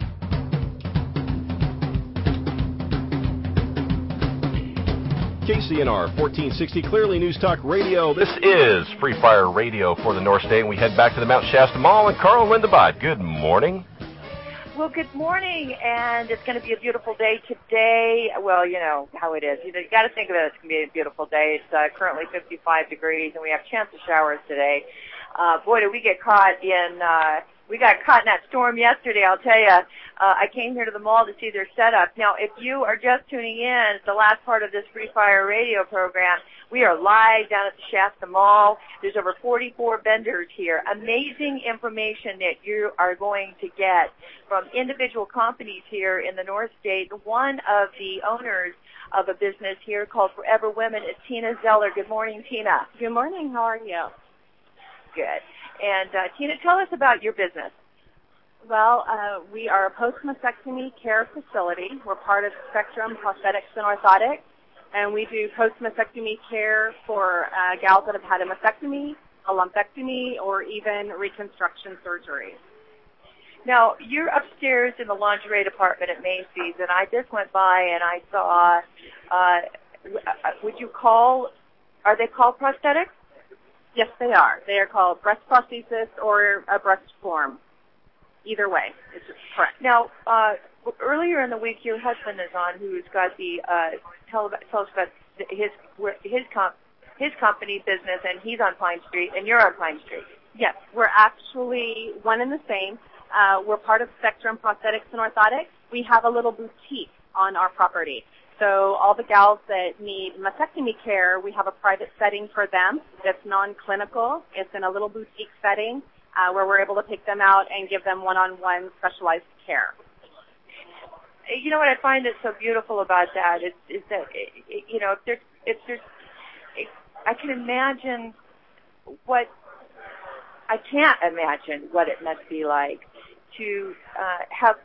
KCNR 1460 Clearly News Talk Radio. This is Free Fire Radio for the North State. We head back to the Mount Shasta Mall and Carl Lindebott. Good morning. Well, good morning, and it's going to be a beautiful day today. Well, you know how it is. You got to think of it as going to be a beautiful day. It's currently 55 degrees, and we have chance of showers today. Boy, did we get caught in... We got caught in that storm yesterday, I'll tell you. I came here to the mall to see their setup. Now, if you are just tuning in, it's the last part of this Free Fire Radio program. We are live down at the Shasta Mall. There's over 44 vendors here. Amazing information that you are going to get from individual companies here in the North State. One of the owners of a business here called Forever Women is Tina Zeller. Good morning, Tina. Good morning. How are you? Good. And Tina, tell us about your business. Well, we are a post-mastectomy care facility. We're part of Spectrum Prosthetics and Orthotics, and we do post-mastectomy care for gals that have had a mastectomy, a lumpectomy, or even reconstruction surgery. Now, you're upstairs in the lingerie department at Macy's, and I just went by and I saw, are they called prosthetics? Yes, they are. They are called breast prosthesis or a breast form. Either way, it's correct. Now, earlier in the week, your husband is on, who's got the tell us about his company business, and he's on Pine Street, and you're on Pine Street. Yes, we're actually one and the same. We're part of Spectrum Prosthetics and Orthotics. We have a little boutique on our property. So all the gals that need mastectomy care, we have a private setting for them that's non-clinical. It's in a little boutique setting where we're able to pick them out and give them one-on-one specialized care. You know what I find that's so beautiful about that is that you know, I can't imagine what it must be like to have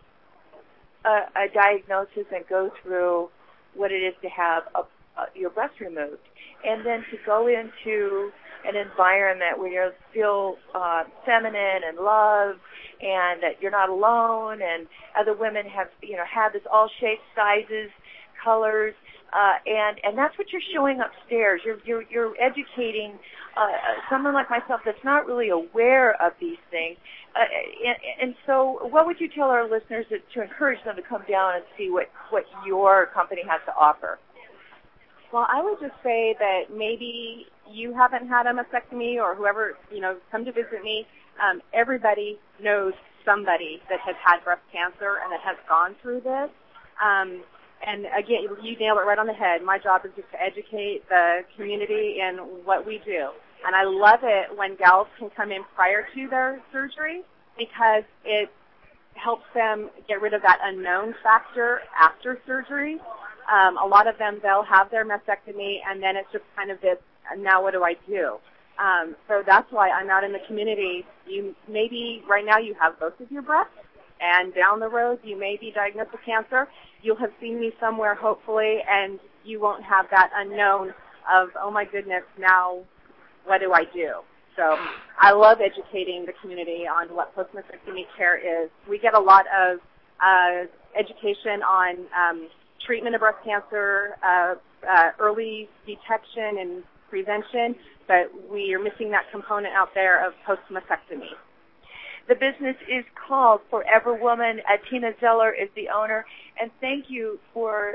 a diagnosis and go through what it is to have your breast removed, and then to go into an environment where you feel feminine and loved, and that you're not alone, and other women have had this all shapes, sizes, colors, and that's what you're showing upstairs. You're educating someone like myself that's not really aware of these things. And so what would you tell our listeners to encourage them to come down and see what your company has to offer? Well, I would just say that maybe you haven't had a mastectomy, or whoever, come to visit me. Everybody knows somebody that has had breast cancer and that has gone through this. And again, you nail it right on the head. My job is just to educate the community in what we do. And I love it when gals can come in prior to their surgery, because it helps them get rid of that unknown factor after surgery. A lot of them, they'll have their mastectomy, and then it's just kind of this, now what do I do? So that's why I'm out in the community. Maybe right now you have both of your breasts, and down the road you may be diagnosed with cancer. You'll have seen me somewhere, hopefully, and you won't have that unknown of, oh my goodness, now what do I do? So I love educating the community on what post-mastectomy care is. We get a lot of education on treatment of breast cancer, early detection and prevention, but we are missing that component out there of post-mastectomy. The business is called Forever Woman. Tina Zeller is the owner, and thank you for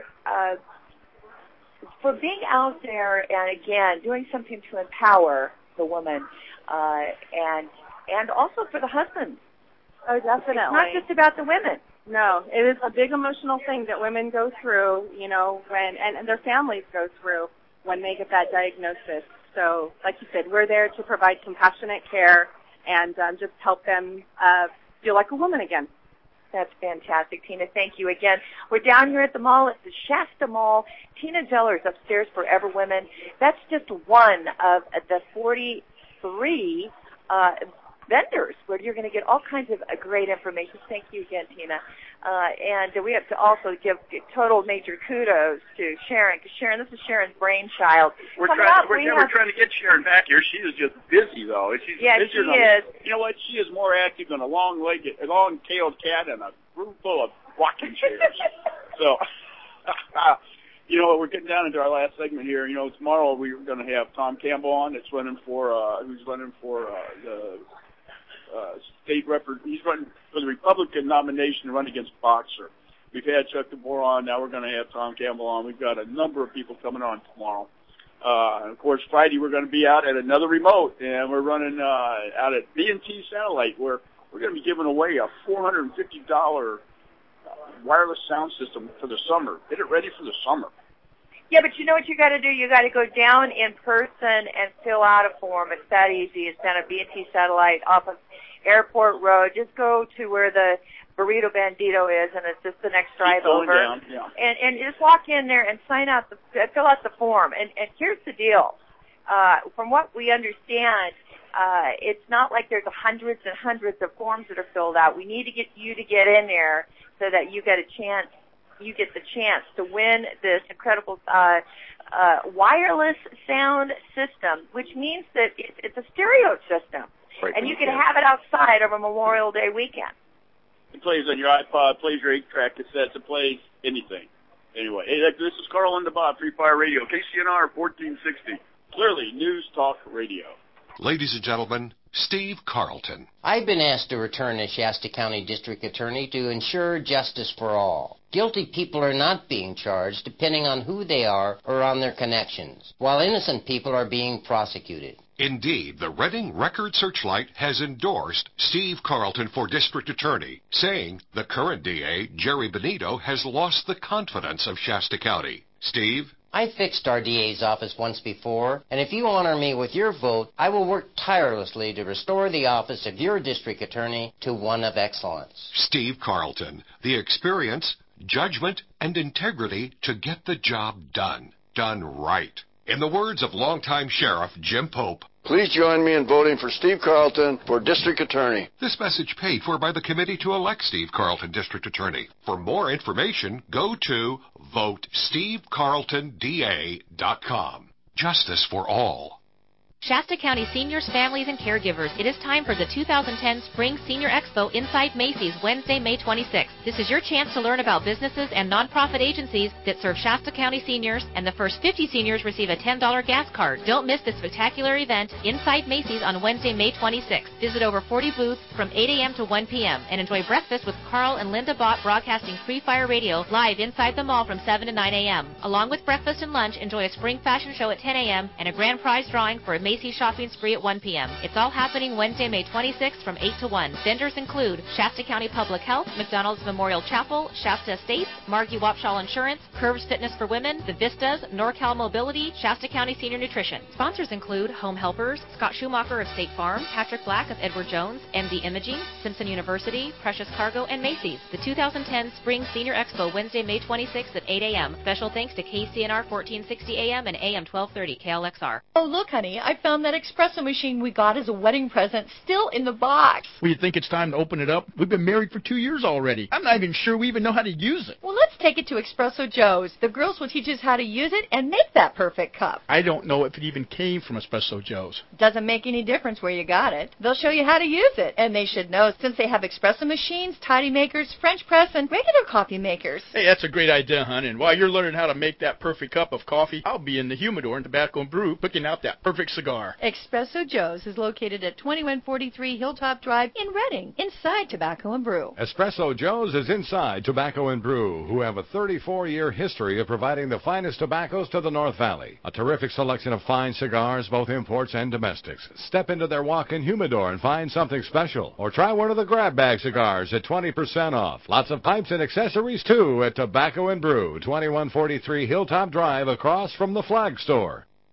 being out there and again doing something to empower the woman, and also for the husbands. Oh, definitely. It's not just about the women. No, it is a big emotional thing that women go through, when and their families go through when they get that diagnosis. So, like you said, we're there to provide compassionate care and just help them feel like a woman again. That's fantastic, Tina. Thank you again. We're down here at the mall. It's the Shasta Mall. Tina Zeller's upstairs, Forever Women. That's just one of the 43 vendors where you're going to get all kinds of great information. Thank you again, Tina. And we have to also give total major kudos to Sharon, because Sharon, this is Sharon's brainchild. We're trying to get Sharon back here. She is just busy, though. She's she is. You know what? She is more active than a long-tailed cat in a room full of rocking chairs. So, you know, we're getting down into our last segment here. You know, tomorrow we're going to have Tom Campbell on. Who's running for the state rep. He's running for the Republican nomination to run against Boxer. We've had Chuck DeBoer on. Now we're going to have Tom Campbell on. We've got a number of people coming on tomorrow. And of course, Friday we're going to be out at another remote, and we're running out at B&T Satellite, where we're going to be giving away a $450 wireless sound system for the summer. Get it ready for the summer. Yeah, but you know what you got to do? You got to go down in person and fill out a form. It's that easy. It's down at B&T Satellite off of Airport Road. Just go to where the Burrito Bandito is, and it's just the next drive over. Down, yeah. And just walk in there and fill out the form. And here's the deal. From what we understand, it's not like there's hundreds and hundreds of forms that are filled out. We need to get you to get in there so that you get the chance to win this incredible wireless sound system, which means that it's a stereo system. Right, and you can have it outside over Memorial Day weekend. It plays on your iPod, plays your 8-track cassettes, it plays anything. Anyway, hey, this is Carl and the Bob, Free Fire Radio, KCNR 1460. Clearly, News Talk Radio. Ladies and gentlemen, Steve Carlton. I've been asked to return as Shasta County District Attorney to ensure justice for all. Guilty people are not being charged depending on who they are or on their connections, while innocent people are being prosecuted. Indeed, the Reading Record Searchlight has endorsed Steve Carlton for District Attorney, saying the current DA, Jerry Benito, has lost the confidence of Shasta County. Steve? I fixed our DA's office once before, and if you honor me with your vote, I will work tirelessly to restore the office of your district attorney to one of excellence. Steve Carlton, the experience, judgment, and integrity to get the job done. Done right. In the words of longtime Sheriff Jim Pope, please join me in voting for Steve Carlton for District Attorney. This message paid for by the committee to elect Steve Carlton District Attorney. For more information, go to VoteSteveCarltonDA.com. Justice for all. Shasta County seniors, families, and caregivers, it is time for the 2010 Spring Senior Expo inside Macy's, Wednesday, May 26th. This is your chance to learn about businesses and nonprofit agencies that serve Shasta County seniors, and the first 50 seniors receive a $10 gas card. Don't miss this spectacular event inside Macy's on Wednesday, May 26th. Visit over 40 booths from 8 a.m. to 1 p.m. and enjoy breakfast with Carl and Linda Bott broadcasting Free Fire Radio live inside the mall from 7 to 9 a.m. Along with breakfast and lunch, enjoy a spring fashion show at 10 a.m. and a grand prize drawing for a Macy's shopping spree at 1 p.m. It's all happening Wednesday, May 26th from 8 to 1. Vendors include Shasta County Public Health, McDonald's Memorial Chapel, Shasta Estates, Margie Wapshall Insurance, Curves Fitness for Women, The Vistas, NorCal Mobility, Shasta County Senior Nutrition. Sponsors include Home Helpers, Scott Schumacher of State Farm, Patrick Black of Edward Jones, MD Imaging, Simpson University, Precious Cargo, and Macy's. The 2010 Spring Senior Expo Wednesday, May 26th at 8 a.m. Special thanks to KCNR 1460 AM and AM 1230 KLXR. Oh, look, honey, I found that espresso machine we got as a wedding present still in the box. Well, you think it's time to open it up? We've been married for 2 years already. I'm not even sure we even know how to use it. Well, let's take it to Espresso Joe's. The girls will teach us how to use it and make that perfect cup. I don't know if it even came from Espresso Joe's. Doesn't make any difference where you got it. They'll show you how to use it. And they should know, since they have espresso machines, tidy makers, French press, and regular coffee makers. Hey, that's a great idea, hon. And while you're learning how to make that perfect cup of coffee, I'll be in the humidor in Tobacco and Brew picking out that perfect cigar. Espresso Joe's is located at 2143 Hilltop Drive in Reading, inside Tobacco and Brew. Espresso Joe's is inside Tobacco and Brew, who have a 34-year history of providing the finest tobaccos to the North Valley. A terrific selection of fine cigars, both imports and domestics. Step into their walk-in humidor and find something special. Or try one of the grab bag cigars at 20% off. Lots of pipes and accessories, too, at Tobacco and Brew, 2143 Hilltop Drive, across from the Flag Store.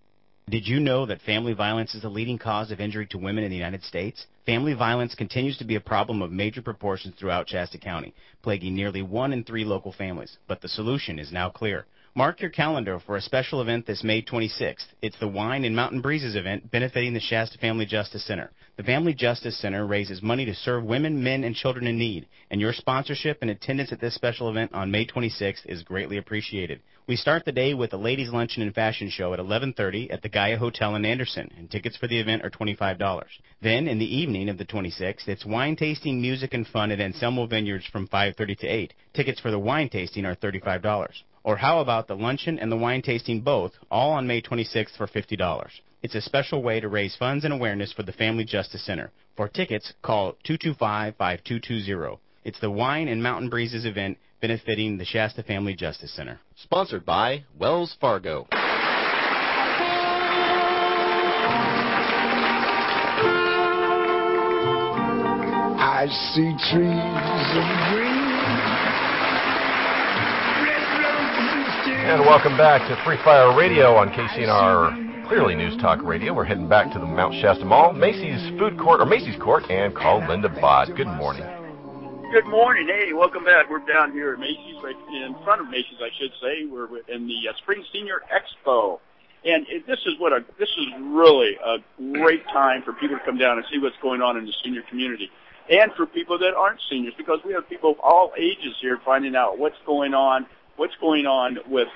Did you know that family violence is the leading cause of injury to women in the United States? Family violence continues to be a problem of major proportions throughout Shasta County, plaguing nearly 1 in 3 local families. But the solution is now clear. Mark your calendar for a special event this May 26th. It's the Wine and Mountain Breezes event benefiting the Shasta Family Justice Center. The Family Justice Center raises money to serve women, men, and children in need, and your sponsorship and attendance at this special event on May 26th is greatly appreciated. We start the day with a ladies' luncheon and fashion show at 11:30 at the Gaia Hotel in Anderson, and tickets for the event are $25. Then, in the evening of the 26th, it's wine tasting, music, and fun at Anselmo Vineyards from 5:30 to 8. Tickets for the wine tasting are $35. Or how about the luncheon and the wine tasting both, all on May 26th for $50. It's a special way to raise funds and awareness for the Family Justice Center. For tickets, call 225-5220. It's the Wine and Mountain Breezes event benefiting the Shasta Family Justice Center. Sponsored by Wells Fargo. I see trees of green. And welcome back to Free Fire Radio on KCNR Clearly News Talk Radio. We're heading back to the Mount Shasta Mall, Macy's Court, and call Linda Bott. Good morning. Good morning. Hey, welcome back. We're down here at Macy's, right in front of Macy's, I should say. We're in the Spring Senior Expo, and this is really a great time for people to come down and see what's going on in the senior community, and for people that aren't seniors, because we have people of all ages here finding out what's going on with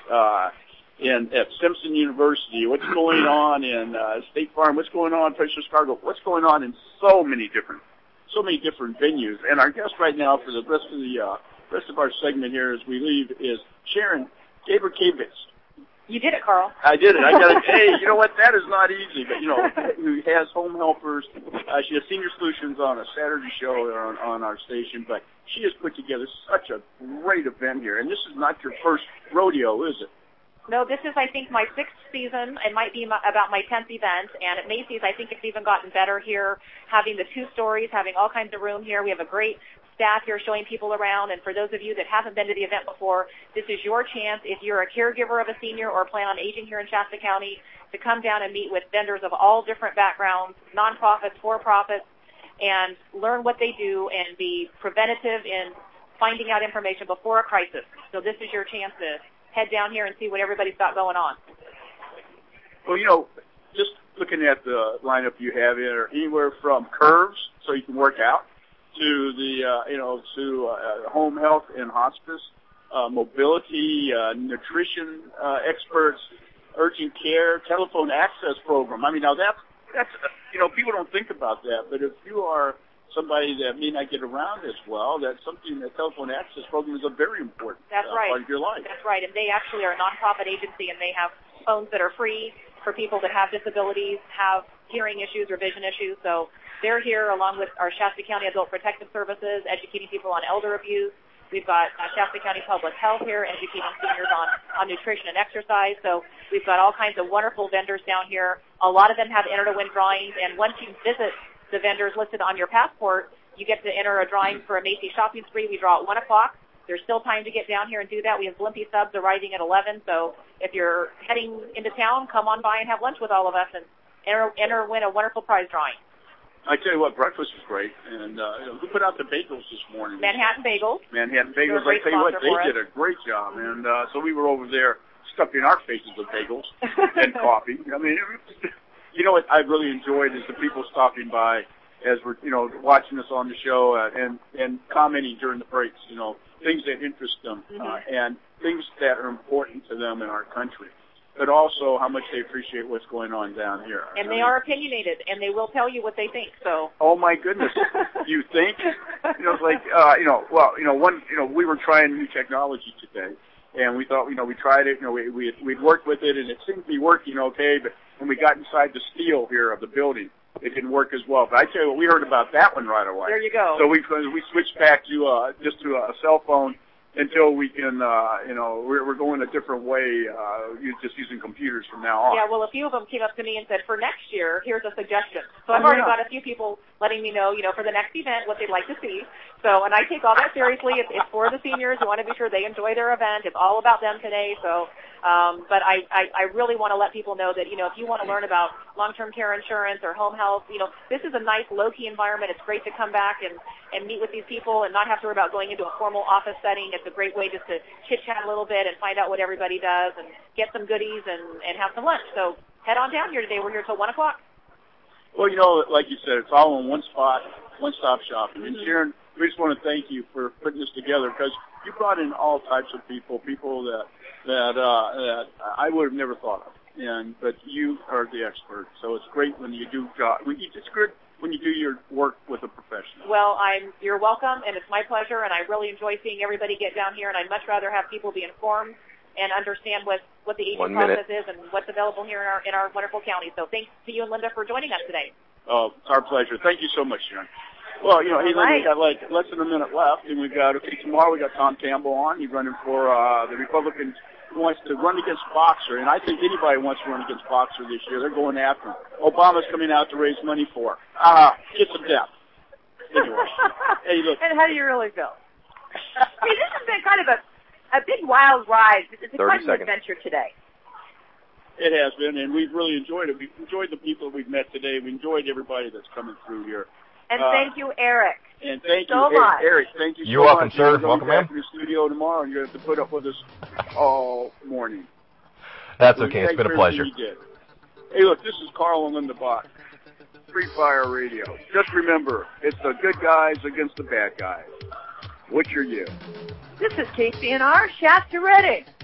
at Simpson University, what's going on in State Farm, what's going on in Priceless Cargo, what's going on in so many different venues. And our guest right now for the rest of our segment here as we leave is Sharon Gaberkevitz. You did it, Carl. I did it. I got it. Hey, you know what? That is not easy, but who has home helpers. She has Senior Solutions on a Saturday show on our station, but she has put together such a great event here. And this is not your first rodeo, is it? No, this is, I think, my 6th season. It might be about my 10th event. And at Macy's, I think it's even gotten better here, having the 2 stories, having all kinds of room here. We have a great staff here showing people around. And for those of you that haven't been to the event before, this is your chance, if you're a caregiver of a senior or plan on aging here in Shasta County, to come down and meet with vendors of all different backgrounds, nonprofits, for-profits, and learn what they do and be preventative in finding out information before a crisis. So this is your chance to head down here and see what everybody's got going on. Well, just looking at the lineup you have here, anywhere from curves, so you can work out, to the home health and hospice, mobility, nutrition experts, urgent care, telephone access program. I mean, now that's people don't think about that, but if you are somebody that may not get around as well, that's something that telephone access program is a very important part of your life. That's right, and they actually are a nonprofit agency, and they have phones that are free for people that have disabilities, have hearing issues or vision issues. So they're here along with our Shasta County Adult Protective Services, educating people on elder abuse. We've got Shasta County Public Health here, educating seniors on nutrition and exercise. So we've got all kinds of wonderful vendors down here. A lot of them have enter-to-win drawings, and once you visit the vendors listed on your passport, you get to enter a drawing for a Macy's shopping spree. We draw at 1 o'clock. There's still time to get down here and do that. We have Blimpie subs arriving at 11, so if you're heading into town, come on by and have lunch with all of us and win a wonderful prize drawing. I tell you what, breakfast was great, and who put out the bagels this morning? Manhattan Bagels. Manhattan Bagels. I tell you what, they did a great job, and so we were over there stuffing our faces with bagels and coffee. I mean, you know what I really enjoyed is the people stopping by as we're, watching us on the show and commenting during the breaks, things that interest them and things that are important to them in our country, but also how much they appreciate what's going on down here. And they are opinionated, and they will tell you what they think. So. Oh my goodness, you think? It's like, we were trying new technology today, and we thought, we tried it, we'd worked with it, and it seemed to be working okay, but when we got inside the steel here of the building, it didn't work as well. But I tell you what, we heard about that one right away. There you go. So we switched back to just to a cell phone until we can, we're going a different way, just using computers from now on. Yeah, well, a few of them came up to me and said, for next year, here's a suggestion. So I've already got a few people letting me know, for the next event, what they'd like to see. So, and I take all that seriously. It's for the seniors. We want to be sure they enjoy their event. It's all about them today. So But I really want to let people know that, if you want to learn about long-term care insurance or home health, this is a nice low-key environment. It's great to come back and meet with these people and not have to worry about going into a formal office setting. It's a great way just to chit-chat a little bit and find out what everybody does and get some goodies and have some lunch. So head on down here today. We're here till 1 o'clock. Well, like you said, it's all in one spot, one-stop shopping. And Sharon, we just want to thank you for putting this together because you brought in all types of people that I would have never thought of. But you are the expert, so it's great when you do it's good when you do your work with a professional. Well, you're welcome, and it's my pleasure, and I really enjoy seeing everybody get down here, and I'd much rather have people be informed and understand what the aging process is and what's available here in our wonderful county. So thanks to you and Linda for joining us today. Oh, it's our pleasure. Thank you so much, Sharon. Well, hey, Linda, we got like less than a minute left, and we've got, tomorrow we got Tom Campbell on. He's running for the Republicans. Who wants to run against Boxer, and I think anybody wants to run against Boxer this year. They're going after him. Obama's coming out to raise money for. Get some depth. Anyway. Hey, look. And how do you really feel? This has been kind of a big wild ride. It's quite an adventure today. It has been, and we've really enjoyed it. We've enjoyed the people we've met today. We enjoyed everybody that's coming through here. And thank you, Eric. And thank you so much. Eric. Thank you so much. You're welcome, sir. Welcome, ma'am. Back in the studio tomorrow, and you're going to have to put up with us all morning. That's okay. It's been a pleasure. Hey, look, this is Carl and Linda Bach, Free Fire Radio. Just remember, it's the good guys against the bad guys. Which are you? This is KCNR, Shasta Redding.